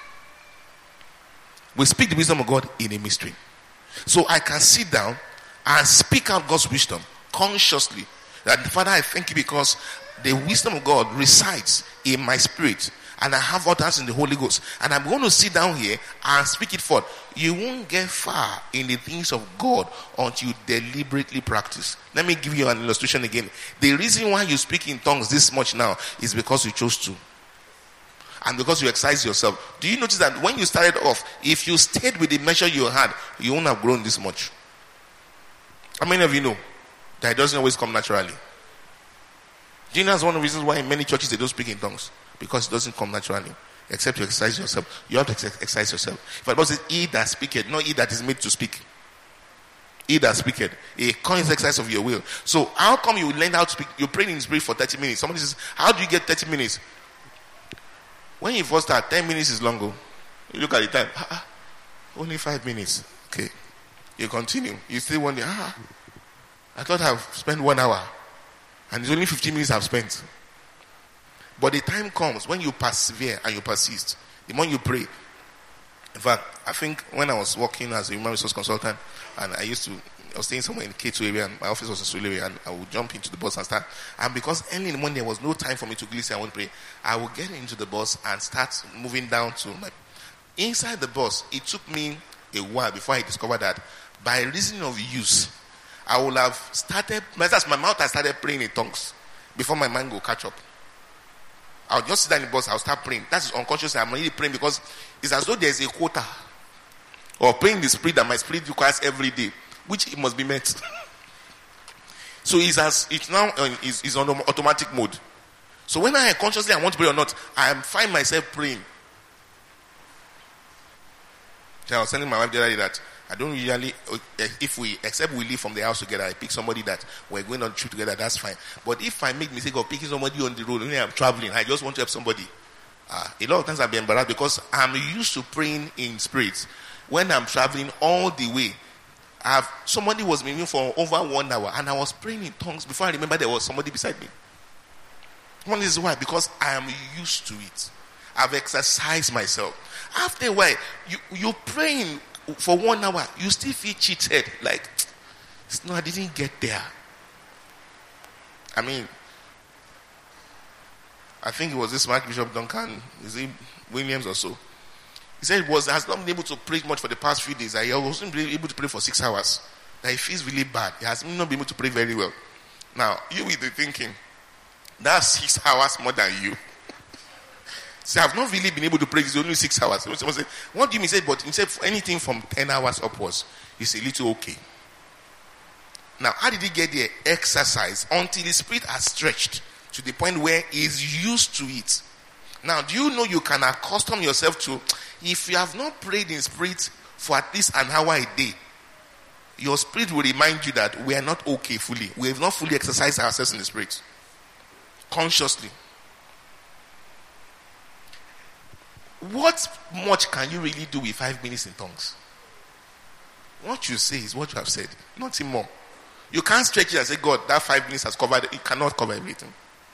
We speak the wisdom of God in a mystery. So I can sit down and speak out God's wisdom consciously. That, Father, I thank you because the wisdom of God resides in my spirit, and I have utterance in the Holy Ghost, and I'm going to sit down here and speak it forth. You won't get far in the things of God until you deliberately practice. Let me give you an illustration again. The reason why you speak in tongues this much now is because you chose to, and because you exercise yourself. Do you notice that when you started off, if you stayed with the measure you had, you won't have grown this much? How many of you know that it doesn't always come naturally? Do you know that's one of the reasons why in many churches they don't speak in tongues? Because it doesn't come naturally. Except you exercise yourself. You have to ex- exercise yourself. If the Bible says, he that speaketh, not he that is made to speak. He that speaketh. A conscious exercise of your will. So how come you learn how to speak? You pray in spirit for thirty minutes. Somebody says, how do you get thirty minutes? When you first start, ten minutes is longer. You look at the time. Ah, ah, only five minutes. Okay. You continue. You still wonder, ah, I thought I've spent one hour. And it's only fifteen minutes I've spent. But the time comes when you persevere and you persist. The more you pray. In fact, I think when I was working as a human resource consultant, and I used to, I was staying somewhere in K two area, and my office was in Sulu area, and I would jump into the bus and start. And because early in the morning there was no time for me to glisten, I won't pray. I would get into the bus and start moving down to my. Inside the bus, it took me a while before I discovered that by reason of use, I would have started, that's my mouth, I started praying in tongues before my mind will catch up. I'll just sit down in the bus, I'll start praying. That's unconscious. I'm really praying because it's as though there's a quota of praying the spirit that my spirit requires every day, which it must be met. So it's as it's now uh, is is on automatic mode. So when I consciously I want to pray or not, I find myself praying. So I was telling my wife the other day that I don't usually, if we, except we leave from the house together, I pick somebody that we're going on a trip together, that's fine. But if I make mistake of picking somebody on the road, when I'm traveling, I just want to help somebody. Uh, a lot of times I've been embarrassed because I'm used to praying in spirits. When I'm traveling all the way, I've, somebody was with me for over one hour and I was praying in tongues before I remember there was somebody beside me. One is why, because I am used to it. I've exercised myself. After a while, you, you're praying for one hour, you still feel cheated. Like, no, I didn't get there. I mean, I think it was this Archbishop Duncan, is it Williams or so? He said he was has not been able to pray much for the past few days. He wasn't been able to pray for six hours. That he feels really bad. He has not been able to pray very well. Now, you will be thinking, that's six hours more than you. See, I've not really been able to pray. It's only six hours. Someone said, what do you mean? He said, but he said anything from ten hours upwards is a little okay. Now, how did he get there? Exercise until his spirit has stretched to the point where he's used to it. Now, do you know you can accustom yourself to, if you have not prayed in spirit for at least an hour a day, your spirit will remind you that we are not okay fully. We have not fully exercised ourselves in the spirit. Consciously. What much can you really do with five minutes in tongues? What you say is what you have said. Nothing more. You can't stretch it and say, God, that five minutes has covered it. It cannot cover everything.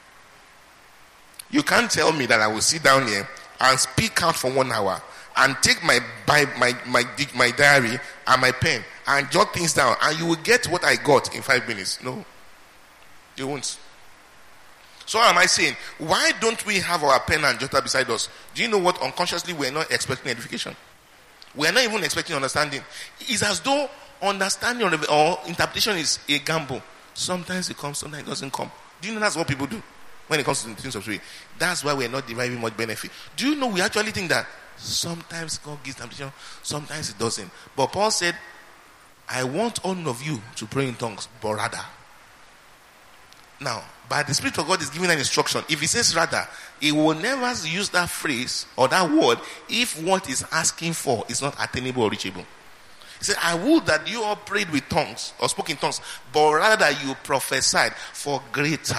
You can't tell me that I will sit down here and speak out for one hour and take my my my my, my diary and my pen and jot things down and you will get what I got in five minutes. No. You won't. So what am I saying? Why don't we have our pen and jotter beside us? Do you know what? Unconsciously we are not expecting edification. We are not even expecting understanding. It's as though understanding or interpretation is a gamble. Sometimes it comes, sometimes it doesn't come. Do you know that's what people do when it comes to the things of spirit? That's why we are not deriving much benefit. Do you know we actually think that sometimes God gives interpretation, sometimes it doesn't. But Paul said, I want all of you to pray in tongues, but rather. Now, by the Spirit of God is giving an instruction. If he says rather, he will never use that phrase or that word if what he's asking for is not attainable or reachable. He said, I would that you all prayed with tongues or spoke in tongues, but rather you prophesied for greater.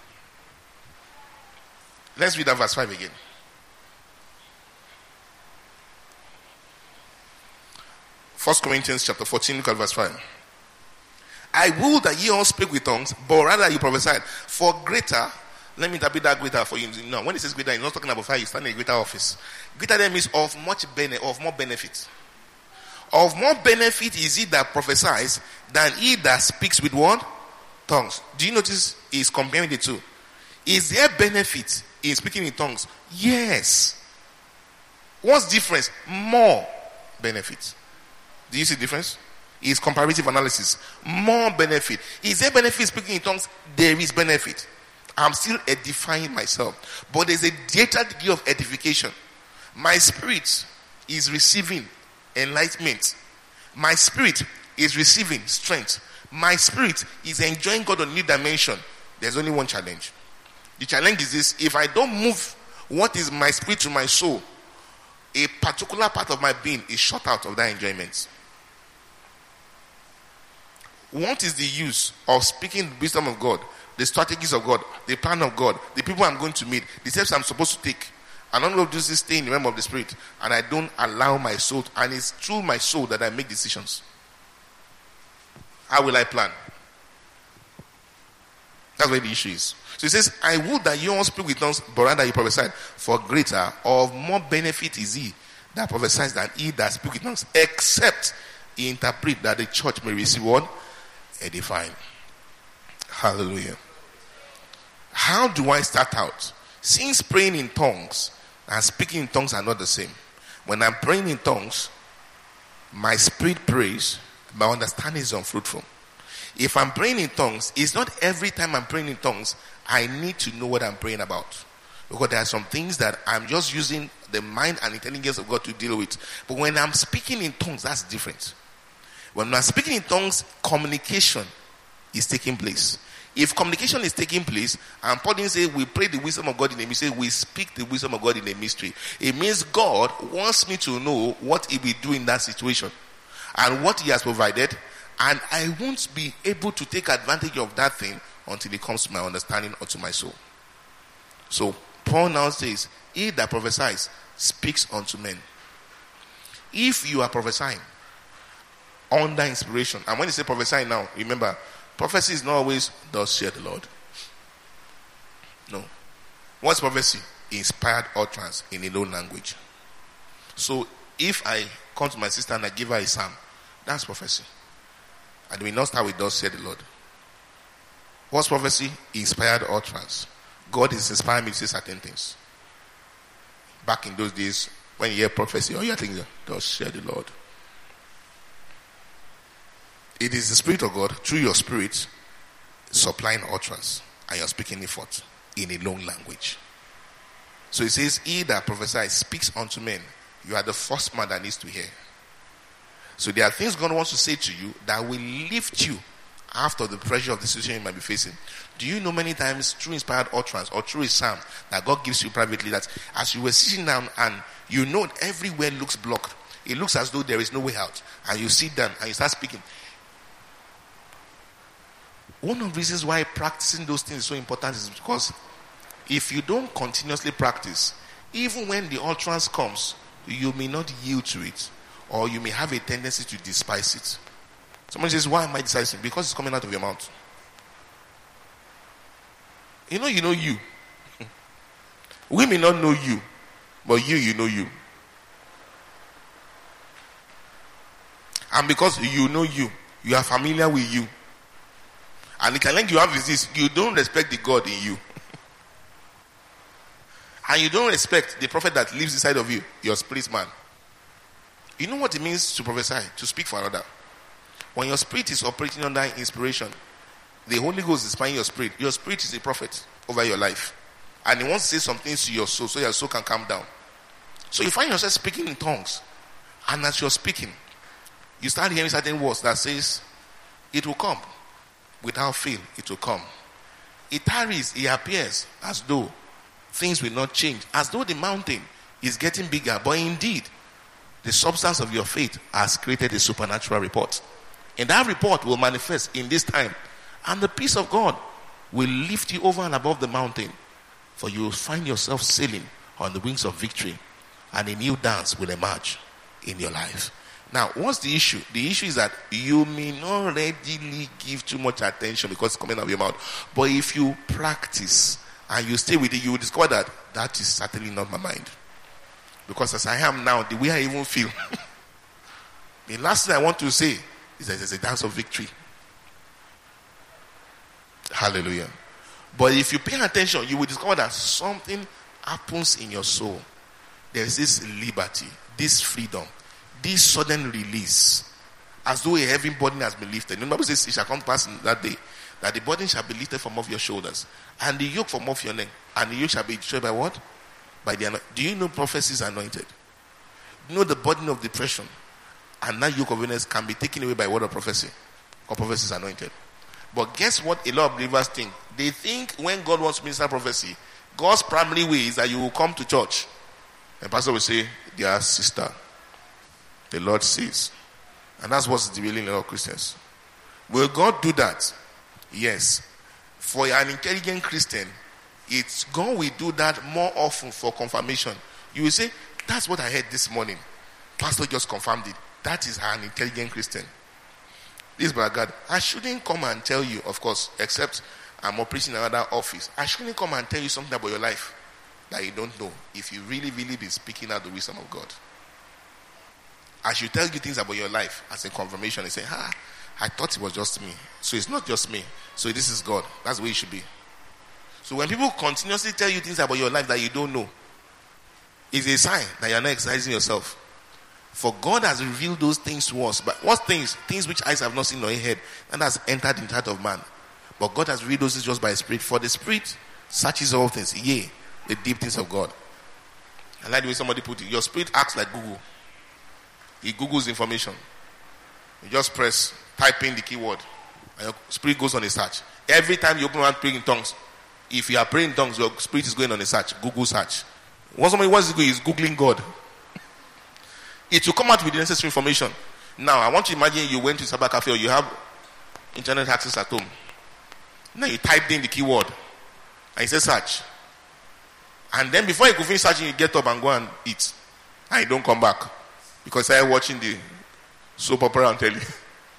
Let's read that verse five again. First Corinthians chapter fourteen, look at verse five. I will that ye all speak with tongues, but rather you prophesied for greater. Let me interpret that greater for you. No, when it says greater, he's not talking about fire. He's standing in a greater office. Greater then means of much benefit, of more benefit. Of more benefit is he that prophesies than he that speaks with what? Tongues. Do you notice he's comparing the two? Is there benefit in speaking in tongues? Yes. What's the difference? More benefit. Do you see the difference? Is comparative analysis. More benefit. Is there benefit speaking in tongues? There is benefit. I'm still edifying myself. But there's a greater degree of edification. My spirit is receiving enlightenment. My spirit is receiving strength. My spirit is enjoying God on a new dimension. There's only one challenge. The challenge is this: if I don't move what is my spirit to my soul, a particular part of my being is shut out of that enjoyment. What is the use of speaking the wisdom of God, the strategies of God, the plan of God, the people I'm going to meet, the steps I'm supposed to take, and all of this is stay in the realm of the spirit, and I don't allow my soul to, and it's through my soul that I make decisions? How will I plan? That's where the issue is. So he says, I would that you all speak with tongues, but rather you prophesy. For greater or more benefit is he that prophesies than he that speaks with tongues, except he interpret, that the church may receive what? Edifying. Hallelujah. How do I start out? Since praying in tongues and speaking in tongues are not the same. When I'm praying in tongues, my spirit prays, my understanding is unfruitful. If I'm praying in tongues, it's not every time I'm praying in tongues I need to know what I'm praying about. Because there are some things that I'm just using the mind and intelligence of God to deal with. But when I'm speaking in tongues, that's different. When I'm speaking in tongues, communication is taking place. If communication is taking place, and Paul didn't say we pray the wisdom of God in a mystery, we speak the wisdom of God in a mystery. It means God wants me to know what he will do in that situation and what he has provided, and I won't be able to take advantage of that thing until it comes to my understanding or to my soul. So Paul now says, he that prophesies speaks unto men. If you are prophesying under inspiration, and when you say prophesying now, remember, prophecy is not always thus saith the Lord. No. What's prophecy? Inspired utterance in a known language. So if I come to my sister and I give her a psalm, that's prophecy. And we not start with thus saith the Lord. What's prophecy? Inspired utterance. God is inspiring me to say certain things. Back in those days, when you hear prophecy, all you are thinking, thus saith the Lord. It is the Spirit of God, through your spirit, supplying utterance, and you're speaking it forth in a known language. So it says, he that prophesies speaks unto men. You are the first man that needs to hear. So there are things God wants to say to you that will lift you after the pressure of the situation you might be facing. Do you know many times through inspired utterance or through a psalm that God gives you privately, that as you were sitting down and you know everywhere looks blocked, it looks as though there is no way out, and you sit down and you start speaking, one of the reasons why practicing those things is so important is because if you don't continuously practice, even when the utterance comes, you may not yield to it, or you may have a tendency to despise it. Somebody says, why am I despising? Because it's coming out of your mouth. You know, you know you. We may not know you, but you, you know you. And because you know you, you are familiar with you. And the challenge you have is this: you don't respect the God in you. And you don't respect the prophet that lives inside of you, your spirit man. You know what it means to prophesy, to speak for another. When your spirit is operating under inspiration, the Holy Ghost is inspiring your spirit. Your spirit is a prophet over your life. And he wants to say some things to your soul so your soul can calm down. So you find yourself speaking in tongues. And as you're speaking, you start hearing certain words that says, it will come. Without fail, it will come. It tarries, it appears as though things will not change, as though the mountain is getting bigger. But indeed, the substance of your faith has created a supernatural report. And that report will manifest in this time. And the peace of God will lift you over and above the mountain. For you will find yourself sailing on the wings of victory. And a new dance will emerge in your life. Now, what's the issue? The issue is that you may not readily give too much attention because it's coming out of your mouth. But if you practice and you stay with it, you will discover that that is certainly not my mind. Because as I am now, the way I even feel, the last thing I want to say is that there's a dance of victory. Hallelujah. But if you pay attention, you will discover that something happens in your soul. There's this liberty, this freedom, this sudden release, as though a heavy burden has been lifted. The Bible says, it shall come to pass in that day that the burden shall be lifted from off your shoulders, and the yoke from off your neck, and the yoke shall be destroyed by what? By the anointing. Do you know prophecy is anointed? You know the burden of depression and that yoke of illness can be taken away by word of prophecy, because prophecy is anointed. But guess what a lot of believers think? They think when God wants to minister prophecy, God's primary way is that you will come to church. And pastor will say, dear sister, the Lord says. And that's what's derailing a lot of Christians. Will God do that? Yes. For an intelligent Christian, it's God will do that more often for confirmation. You will say, that's what I heard this morning. Pastor just confirmed it. That is an intelligent Christian. This brother God, I shouldn't come and tell you, of course, except I'm operating in another office. I shouldn't come and tell you something about your life that you don't know if you really, really be speaking out the wisdom of God. I should tell you things about your life as a confirmation and say, ah, I thought it was just me. So it's not just me. So this is God. That's the way it should be. So when people continuously tell you things about your life that you don't know, it's a sign that you're not exercising yourself. For God has revealed those things to us. But what things? Things which eyes have not seen nor heard, and has entered into the heart of man. But God has revealed those things just by His Spirit. For the Spirit searches all things, yea, the deep things of God. I like the way somebody put it. Your spirit acts like Google. It Googles information. You just press, type in the keyword, and your spirit goes on a search. Every time you open one praying in tongues, if you are praying in tongues, your spirit is going on a search, Google search. Once somebody wants to go, is Googling God. It will come out with the necessary information. Now, I want you to imagine you went to Cyber Cafe or you have internet access at home. Now you typed in the keyword and you say search. And then before you could finish searching, you get up and go and eat. And you don't come back. Because I started watching the soap opera on telly.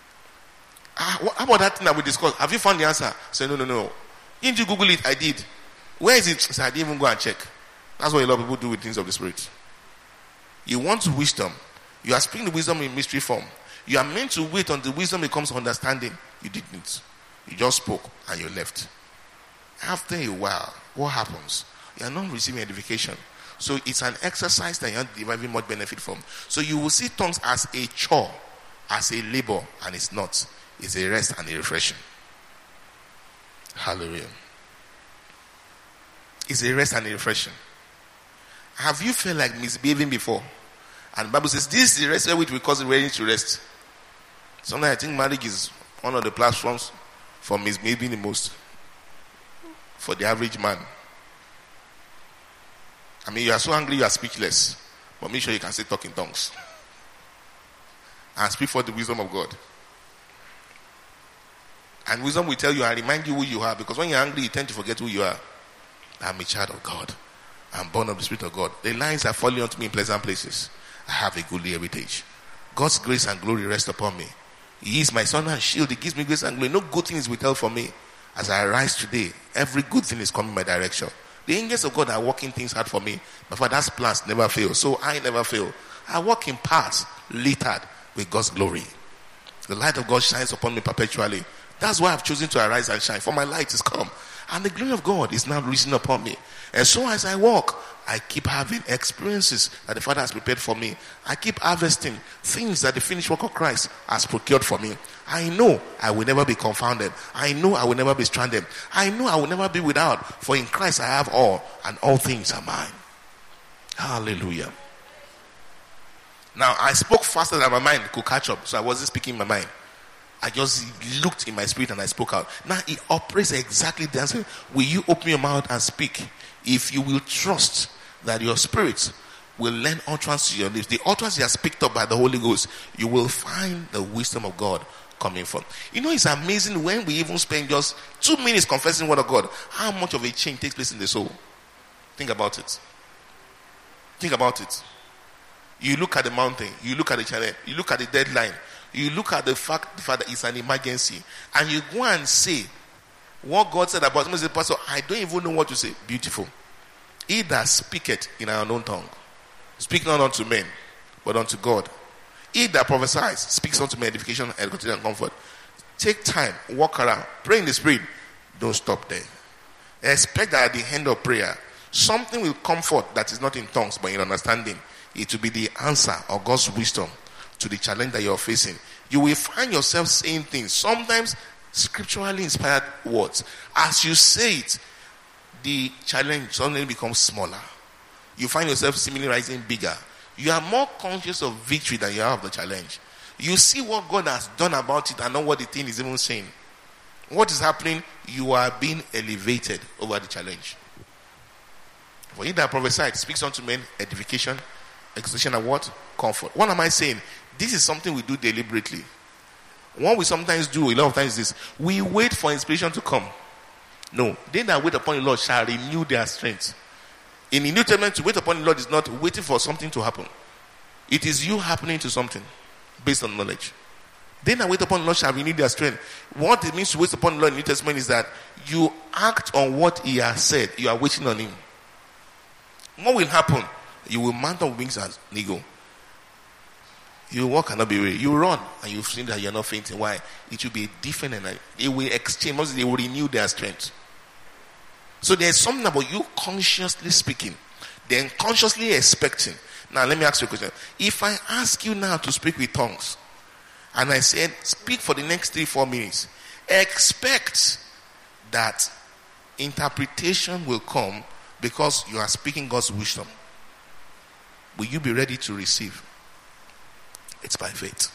Ah, what, how about that thing that we discussed? Have you found the answer? Say, no, no, no. Didn't you Google it? I did. Where is it? So I didn't even go and check. That's what a lot of people do with things of the Spirit. You want wisdom. You are speaking the wisdom in mystery form. You are meant to wait until wisdom becomes understanding. You didn't. You just spoke and you left. After a while, what happens? You are not receiving edification. So it's an exercise that you are not deriving much benefit from. So you will see tongues as a chore, as a labor, and it's not. It's a rest and a refreshing. Hallelujah. It's a rest and a refreshing. Have you felt like misbehaving before? And the Bible says, this is the rest which we cause ready to rest. Sometimes I think marriage is one of the platforms for misbehaving the most. For the average man. I mean, you are so angry, you are speechless. But make sure you can say talk in tongues. And speak for the wisdom of God. And wisdom will tell you and remind you who you are. Because when you're angry, you tend to forget who you are. I'm a child of God. I'm born of the Spirit of God. The lines are falling onto me in pleasant places. I have a goodly heritage. God's grace and glory rest upon me. He is my son and shield. He gives me grace and glory. No good thing is withheld from me. As I arise today, every good thing is coming my direction. The angels of God are working things hard for me. My Father's plans never fail. So I never fail. I walk in paths littered with God's glory. The light of God shines upon me perpetually. That's why I've chosen to arise and shine. For my light is come. And the glory of God is now risen upon me. And so as I walk, I keep having experiences that the Father has prepared for me. I keep harvesting things that the finished work of Christ has procured for me. I know I will never be confounded. I know I will never be stranded. I know I will never be without. For in Christ I have all, and all things are mine. Hallelujah. Now, I spoke faster than my mind could catch up, so I wasn't speaking in my mind. I just looked in my spirit and I spoke out. Now, it operates exactly the answer. Will you open your mouth and speak? If you will trust that your spirit will lend utterance to your lips, the utterance you have picked up by the Holy Ghost, you will find the wisdom of God coming from. You know, it's amazing when we even spend just two minutes confessing the word of God, how much of a change takes place in the soul. Think about it. Think about it. You look at the mountain, you look at the challenge, you look at the deadline, you look at the fact, the fact that it's an emergency, and you go and say what God said about me. Say, Pastor, I don't even know what to say. Beautiful. He that speaketh in our own tongue, speak not unto men, but unto God. He that prophesies speaks unto men edification and continual comfort. Take time, walk around, pray in the spirit. Don't stop there. Expect that at the end of prayer, something will come forth that is not in tongues but in understanding. It will be the answer of God's wisdom to the challenge that you're facing. You will find yourself saying things, sometimes scripturally inspired words. As you say it, the challenge suddenly becomes smaller. You find yourself seemingly rising bigger. You are more conscious of victory than you are of the challenge. You see what God has done about it and not what the thing is even saying. What is happening? You are being elevated over the challenge. For he that prophesied speaks unto men edification, exhortation, and what? Comfort. What am I saying? This is something we do deliberately. What we sometimes do a lot of times is this: we wait for inspiration to come. No, they that wait upon the Lord shall renew their strength. In the New Testament, to wait upon the Lord is not waiting for something to happen. It is you happening to something based on knowledge. They that wait upon the Lord shall renew their strength. What it means to wait upon the Lord in the New Testament is that you act on what he has said. You are waiting on him. What will happen? You will mount on wings as an eagle. You will walk and not be weary. You will run and you will see that you are not fainting. Why? It will be different, and they will exchange. They will renew their strength. So there is something about you consciously speaking, then consciously expecting. Now let me ask you a question. If I ask you now to speak with tongues, and I said speak for the next three, four minutes, expect that interpretation will come because you are speaking God's wisdom. Will you be ready to receive? It's by faith.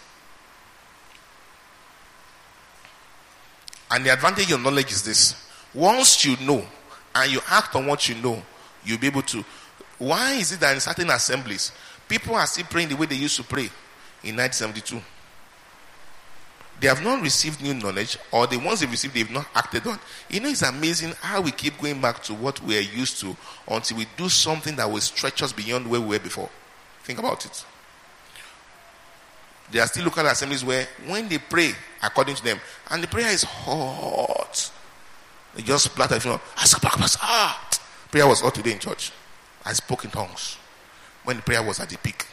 And the advantage of knowledge is this: once you know and you act on what you know, you'll be able to. Why is it that in certain assemblies people are still praying the way they used to pray in nineteen seventy-two? They have not received new knowledge, or the ones they received they've not acted on. You know, it's amazing how we keep going back to what we are used to until we do something that will stretch us beyond where we were before. Think about it. There are still local assemblies where when they pray according to them, and the prayer is hot, they just splatter. Ah, prayer was hot today in church. I spoke in tongues when the prayer was at the peak.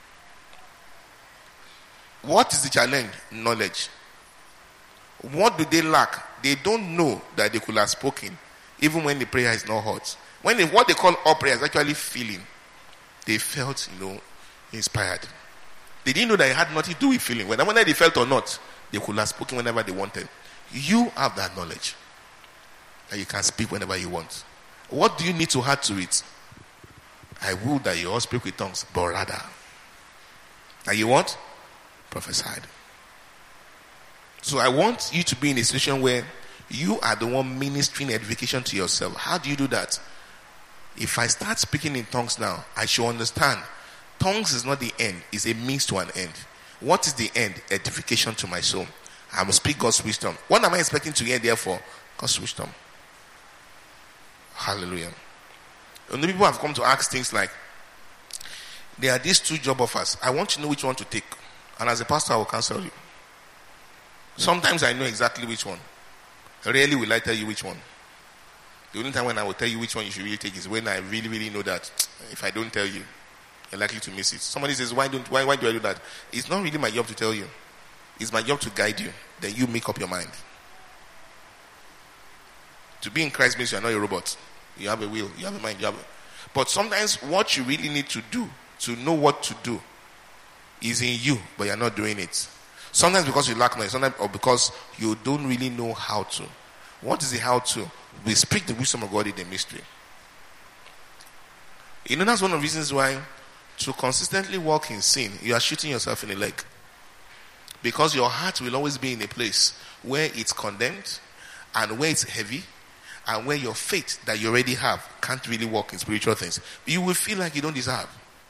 What is the challenge? Knowledge. What do they lack? They don't know that they could have spoken even when the prayer is not hot. When they, what they call up prayer is actually feeling. They felt, you know, inspired. They didn't know that it had nothing to do with feeling. Whether, whether they felt or not, they could have spoken whenever they wanted. You have that knowledge. And you can speak whenever you want. What do you need to add to it? I will that you all speak with tongues, but rather. And you what? Prophesied. So I want you to be in a situation where you are the one ministering edification to yourself. How do you do that? If I start speaking in tongues now, I should understand. Tongues is not the end, it's a means to an end. What is the end? Edification to my soul. I must speak God's wisdom. What am I expecting to hear, therefore? God's wisdom. Hallelujah. And the people have come to ask things like, there are these two job offers. I want to know which one to take. And as a pastor, I will counsel you. Sometimes I know exactly which one. Rarely will I tell you which one. The only time when I will tell you which one you should really take is when I really, really know that if I don't tell you, you're likely to miss it. Somebody says, why don't why why do I do that? It's not really my job to tell you. It's my job to guide you. Then you make up your mind. To be in Christ means you are not a robot. You have a will, you have a mind, you have a... But sometimes what you really need to do, to know what to do, is in you, but you're not doing it. Sometimes because you lack knowledge, sometimes or because you don't really know how to. What is the how to? We speak the wisdom of God in the mystery. You know, that's one of the reasons why to consistently walk in sin, you are shooting yourself in the leg. Because your heart will always be in a place where it's condemned and where it's heavy and where your faith that you already have can't really walk in spiritual things. You will feel like you don't deserve.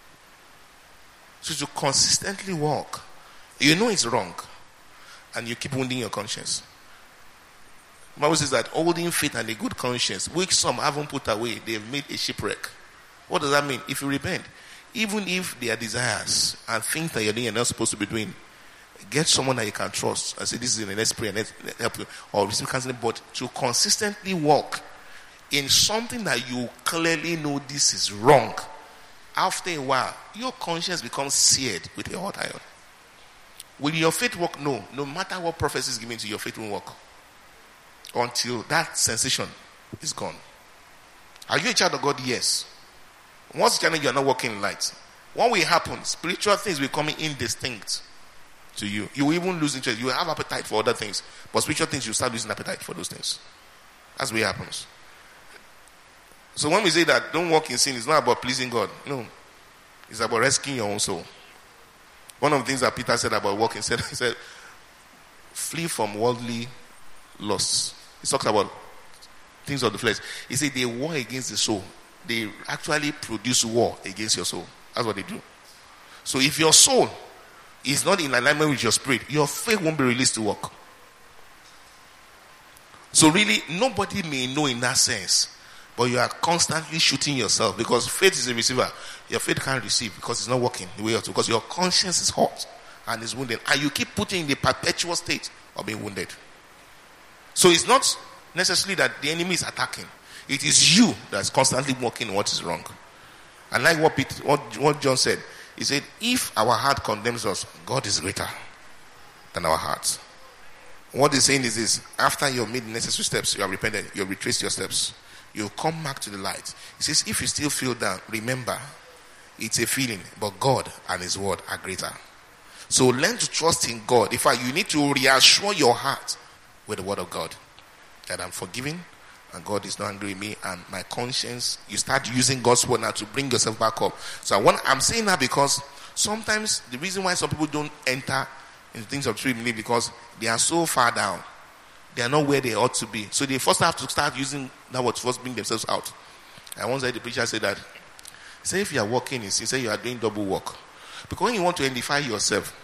So to consistently walk, you know it's wrong and you keep wounding your conscience. The Bible says that holding faith and a good conscience, which some haven't put away, they have made a shipwreck. What does that mean? If you repent, even if their desires and things that you're doing you're not supposed to be doing, get someone that you can trust and say, this is the next prayer, let's help you, or receive counseling. But to consistently walk in something that you clearly know this is wrong, after a while, your conscience becomes seared with a hot iron. Will your faith work? No. No matter what prophecy is given to you, your faith won't work until that sensation is gone. Are you a child of God? Yes. Once you are not walking in light, what will happen? Spiritual things will come indistinct to you. You will even lose interest. You will have appetite for other things, but spiritual things, you start losing appetite for those things. That's what happens. So when we say that don't walk in sin, it's not about pleasing God. No. It's about rescuing your own soul. One of the things that Peter said about walking, he said, he said flee from worldly lusts. He talks about things of the flesh. He said they war against the soul. They actually produce war against your soul. That's what they do. So if your soul is not in alignment with your spirit, your faith won't be released to work. So really, nobody may know in that sense, but you are constantly shooting yourself because faith is a receiver. Your faith can't receive because it's not working the way you ought to, because your conscience is hot and is wounded, and you keep putting in the perpetual state of being wounded. So it's not necessarily that the enemy is attacking. It is you that's constantly working what is wrong. And like what Peter, what, what John said, he said, if our heart condemns us, God is greater than our heart. What he's saying is this: after you have made the necessary steps, you have repented, you have retraced your steps, you come back to the light. He says, if you still feel down, remember, it's a feeling, but God and his word are greater. So learn to trust in God. In fact, you need to reassure your heart with the word of God that I'm forgiven and God is not angry with me, and my conscience, you start using God's word now to bring yourself back up. So I want, I'm saying that because sometimes the reason why some people don't enter into things of truth is because they are so far down. They are not where they ought to be. So they first have to start using that word to first bring themselves out. I once heard the preacher say that, say if you are walking in sin, say you are doing double work. Because when you want to identify yourself,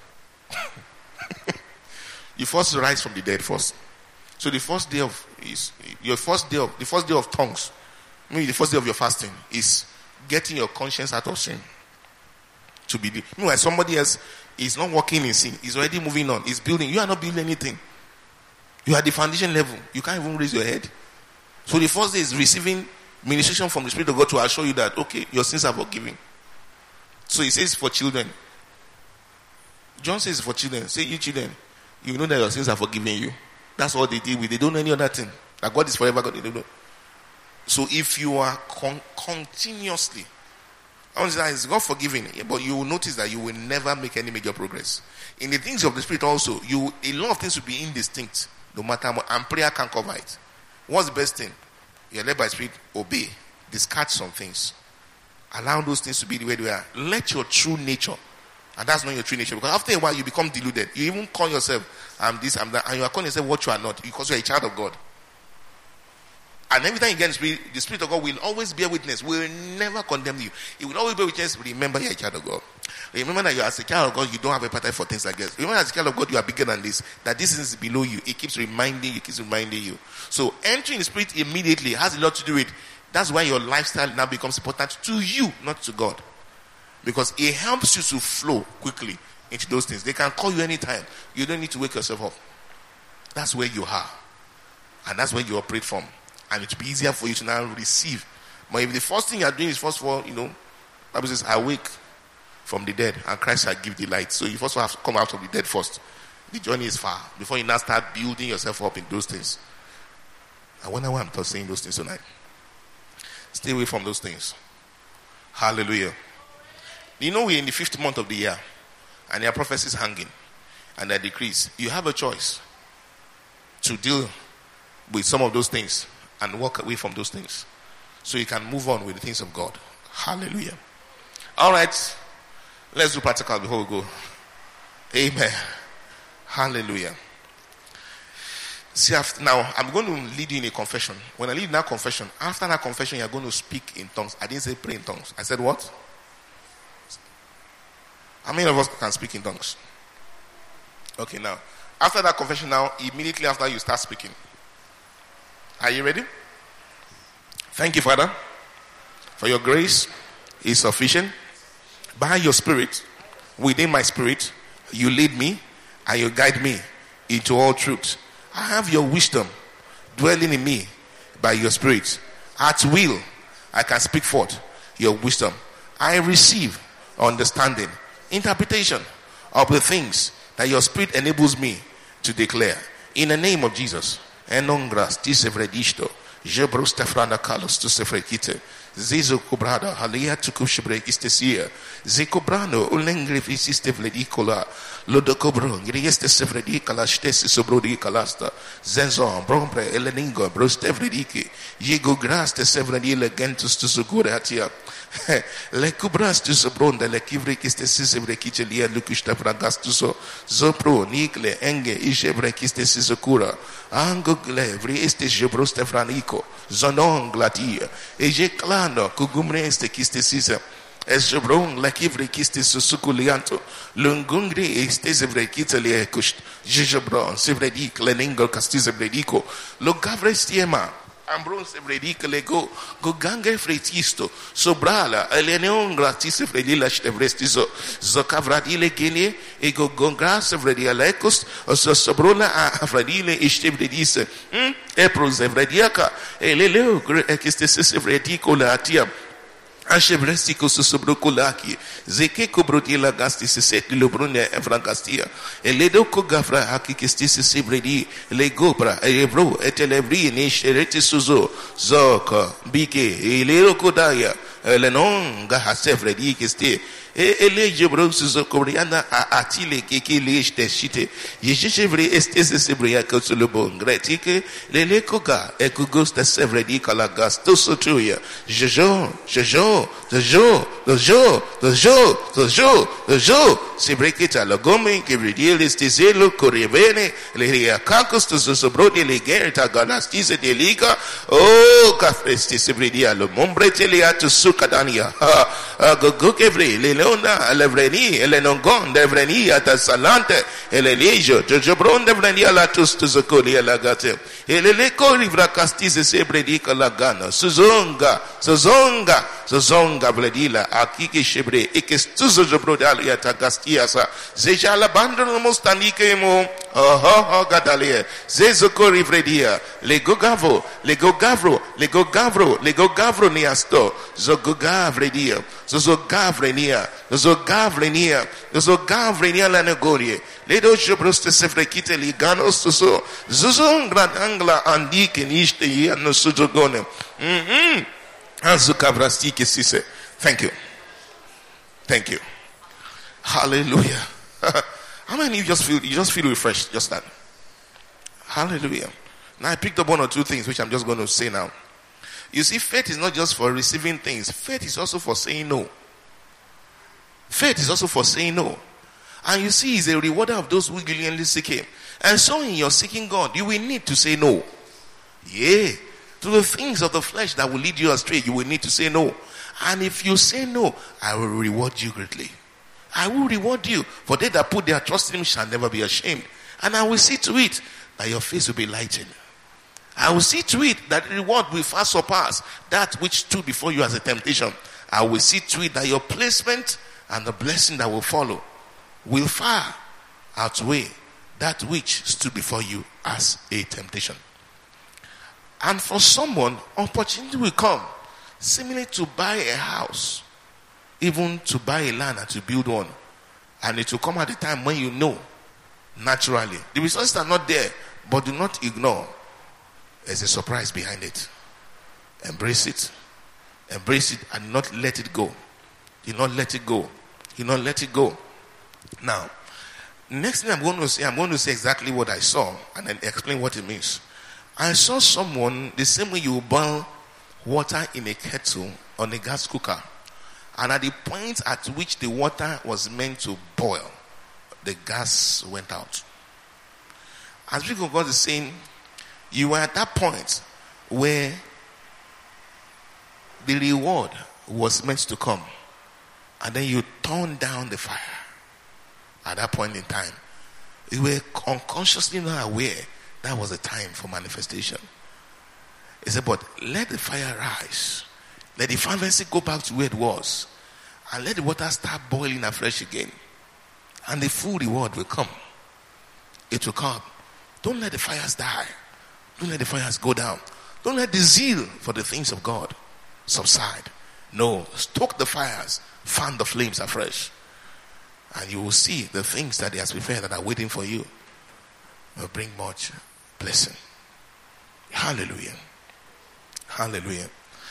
you first rise from the dead first. So the first day of is your first day of the first day of tongues, maybe the first day of your fasting, is getting your conscience out of sin. To be the, meanwhile, somebody else is not walking in sin, is already moving on, is building. You are not building anything. You are at the foundation level. You can't even raise your head. So the first day is receiving ministration from the Spirit of God to assure you that, okay, your sins are forgiven. So he says for children. John says for children. Say, you children, you know that your sins are forgiven you. That's what they deal with. They don't know any other thing. That God is forever God. They don't know. So if you are con- continuously, I want to say, it's God forgiving, but you will notice that you will never make any major progress. In the things of the Spirit also, you a lot of things will be indistinct, no matter how much, and prayer can cover it. What's the best thing? You're led by the Spirit, obey, discard some things. Allow those things to be the way they are. Let your true nature, and that's not your true nature, because after a while you become deluded. You even call yourself, I'm this, I'm that, and you are calling yourself what you are not, because you are a child of God. And every time you get the Spirit, the Spirit of God will always bear witness, will never condemn you. It will always bear witness, remember you're a child of God. Remember that you are as a child of God, you don't have a appetite for things like this. Remember, as a child of God, you are bigger than this. That this is below you. It keeps reminding you, keeps reminding you. So entering the Spirit immediately has a lot to do with. That's why your lifestyle now becomes important to you, not to God, because it helps you to flow quickly into those things. They can call you anytime. You don't need to wake yourself up. That's where you are, and that's where you operate from. And it will be easier for you to now receive. But if the first thing you are doing is first of all, you know, the Bible says, awake from the dead, and Christ shall give the light. So you first have to come out of the dead first. The journey is far before you now start building yourself up in those things. I wonder why I'm saying those things tonight. Stay away from those things. Hallelujah. You know, we're in the fifth month of the year, and there are prophecies hanging, and there are decrees. You have a choice to deal with some of those things and walk away from those things, so you can move on with the things of God. Hallelujah. All right, let's do practical before we go. Amen. Hallelujah. See, after, now I'm going to lead you in a confession. When I lead in that confession, after that confession, you're going to speak in tongues. I didn't say pray in tongues. I said what? How many of us can speak in tongues? Okay, now after that confession, now immediately after you start speaking. Are you ready? Thank you, Father, for your grace is sufficient. By your Spirit, within my spirit, you lead me and you guide me into all truth. I have your wisdom dwelling in me by your Spirit. At will, I can speak forth your wisdom. I receive understanding, interpretation of the things that your Spirit enables me to declare. In the name of Jesus. Enongras, tisevredishto, jebrostefrana kalos to sefrekite. Zizo cobrada, halia to kushbre istesia. Zicobrano, ulengre visiste vledicola. Lodocobro, grieste sevredica, stessi sobrodi calasta. Zenzon, brombre, eleningo, brostevrediki. Yego graste sevredile gentus to suguratia. Le cubras to sobronda, le kivrikiste sisevrekiche lia lucusta fragastuso. Zopro, nicle, enge, ishevrekiste sisocura. Angogle, vrieste jebrostefranico. Zonon glatia. Eje clano, cugumre este kiste sisa. Esjebron la kivre kiste susukulianto. Lungungri este zevrekite le kust. Jejebron, sevredik, leningo castizevredico. Lo gavrestiema. Ambron sevredic lego go gange fretisto sobrala eleneon gratis fredila stevrestizo zocavradile gene e go gongra sevredia lecos o sobrola a fredile istevredise hm epro sevrediaka eleleo ekiste sevredico la atia Achevrestico sobrocolaki, zeke cobrotila gastis set lobrune evrangastia, eledo cogafra hakikistis sebredi, legopra, evro, etelebri, neshereti suzo, zoka, bike, elero kodaya, elenon gahasefredi kiste, ele jebro suzo cobriana a atile keke leste shite, yeshevre estes sebria kosulobon, gretike, lele koga, ekugosta sevredi kalagas, tosotuya, jejon, jejon. The jour, the jour, the jour, the jour, the jour. Se brequeta la gomme che ridiele steselo correvene le riacacos to sobrodi le gerta ganastise de liga. Oh, cafresti se bredia lo mombrete le ato sucadania. Ah, go kevre le leona levreni le nongon devreni at salante e le legio de jobron devreni la tus to zocoli la gate. E le le corivra castise se bredica la gana. Suzonga, suzonga, suzonga bledila akike shebre e che stuzo jobrodal yata gastiasa. Zeja la bandano mostanike mo. Oh, oh, gadalie. Zezo corivredia. Le gogavo, le gogavro, le gogavro, le gogavro niasto. Zogogavredia. Zozogavrenia. Zozogavrenia. Zozogavrenia la negorie. Le do jobroste sefrekite liganos so. Zozon grand angla andike niste yano sujogone. Mhm. Thank you. Thank you. Hallelujah. How many of you just feel you just feel refreshed just that? Hallelujah. Now I picked up one or two things which I'm just going to say now. You see, faith is not just for receiving things. Faith is also for saying no. Faith is also for saying no. And you see, he's a rewarder of those who diligently seek him. And so in your seeking God, you will need to say no. Yeah. To the things of the flesh that will lead you astray, you will need to say no. And if you say no, I will reward you greatly. I will reward you. For they that put their trust in him shall never be ashamed. And I will see to it that your face will be lightened. I will see to it that the reward will far surpass that which stood before you as a temptation. I will see to it that your placement and the blessing that will follow will far outweigh that which stood before you as a temptation. And for someone, opportunity will come, similarly to buy a house, even to buy a land and to build one. And it will come at a time when you know, naturally, the resources are not there, but do not ignore. There's a surprise behind it. Embrace it. Embrace it and not let it go. Do not let it go. Do not let it go. Now, next thing I'm going to say, I'm going to say exactly what I saw and then explain what it means. I saw someone, the same way you boil water in a kettle on a gas cooker, and at the point at which the water was meant to boil, the gas went out. As people of God is saying, you were at that point where the reward was meant to come, and then you turned down the fire. At that point in time, you were unconsciously not aware that was the time for manifestation. He said, but let the fire rise. Let the fervency go back to where it was. And let the water start boiling afresh again. And the full reward will come. It will come. Don't let the fires die. Don't let the fires go down. Don't let the zeal for the things of God subside. No, stoke the fires. Fan the flames afresh. And you will see the things that he has prepared that are waiting for you will bring much blessing. Hallelujah. Hallelujah.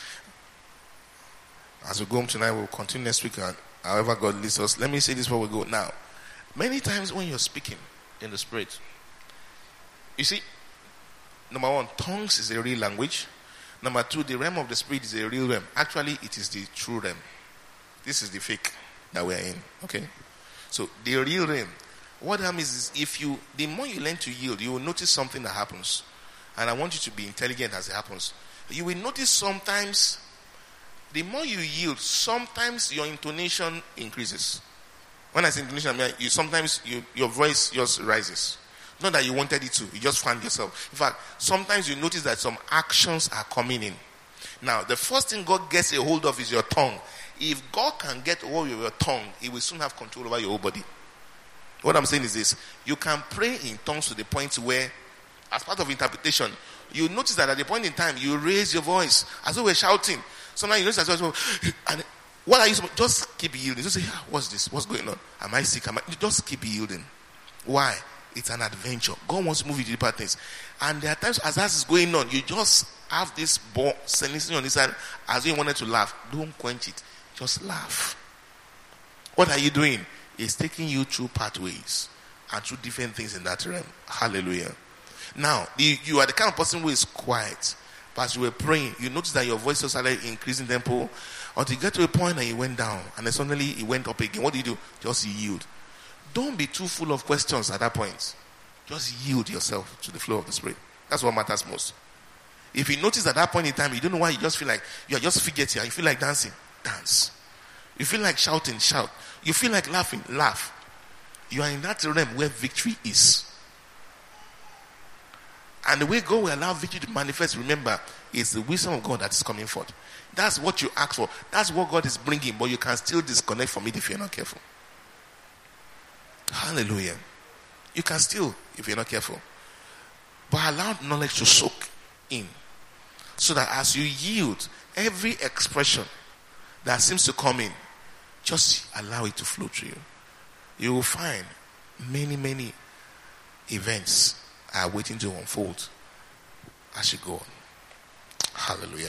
As we go home tonight, we'll continue next week. And however God leads us. Let me say this before we go. Now, many times when you're speaking in the spirit, you see, number one, tongues is a real language. Number two, the realm of the spirit is a real realm. Actually, it is the true realm. This is the fake that we're in. Okay? So, the real realm. What happens is, if you, the more you learn to yield, you will notice something that happens. And I want you to be intelligent as it happens. You will notice sometimes, the more you yield, sometimes your intonation increases. When I say intonation, I mean, you, sometimes you, your voice just rises. Not that you wanted it to, you just found yourself. In fact, sometimes you notice that some actions are coming in. Now, the first thing God gets a hold of is your tongue. If God can get hold of your tongue, he will soon have control over your whole body. What I'm saying is this. You can pray in tongues to the point where, as part of interpretation, you notice that at the point in time, you raise your voice as though we're shouting. Sometimes you notice as well, and what are you supposed to just keep yielding? Just say, ah, what's this? What's going on? Am I sick? Am I? You just keep yielding. Why? It's an adventure. God wants to move you to deeper things. And there are times as that is going on, you just have this ball sending on this side as though you wanted to laugh. Don't quench it. Just laugh. What are you doing? It's taking you through pathways and through different things in that realm. Hallelujah. Now, you, you are the kind of person who is quiet. But as you were praying, you notice that your voice started increasing tempo until you get to a point and you went down. And then suddenly it went up again. What do you do? Just yield. Don't be too full of questions at that point. Just yield yourself to the flow of the Spirit. That's what matters most. If you notice at that point in time, you don't know why, you just feel like you are just fidgety, you feel like dancing, dance. You feel like shouting, shout. You feel like laughing, laugh. You are in that realm where victory is. And the way God will allow victory to manifest, remember, is the wisdom of God that is coming forth. That's what you ask for. That's what God is bringing, but you can still disconnect from it if you're not careful. Hallelujah. You can still, if you're not careful. But allow knowledge to soak in. So that as you yield, every expression that seems to come in, just allow it to flow through you. You will find many, many events are waiting to unfold as you go on. Hallelujah.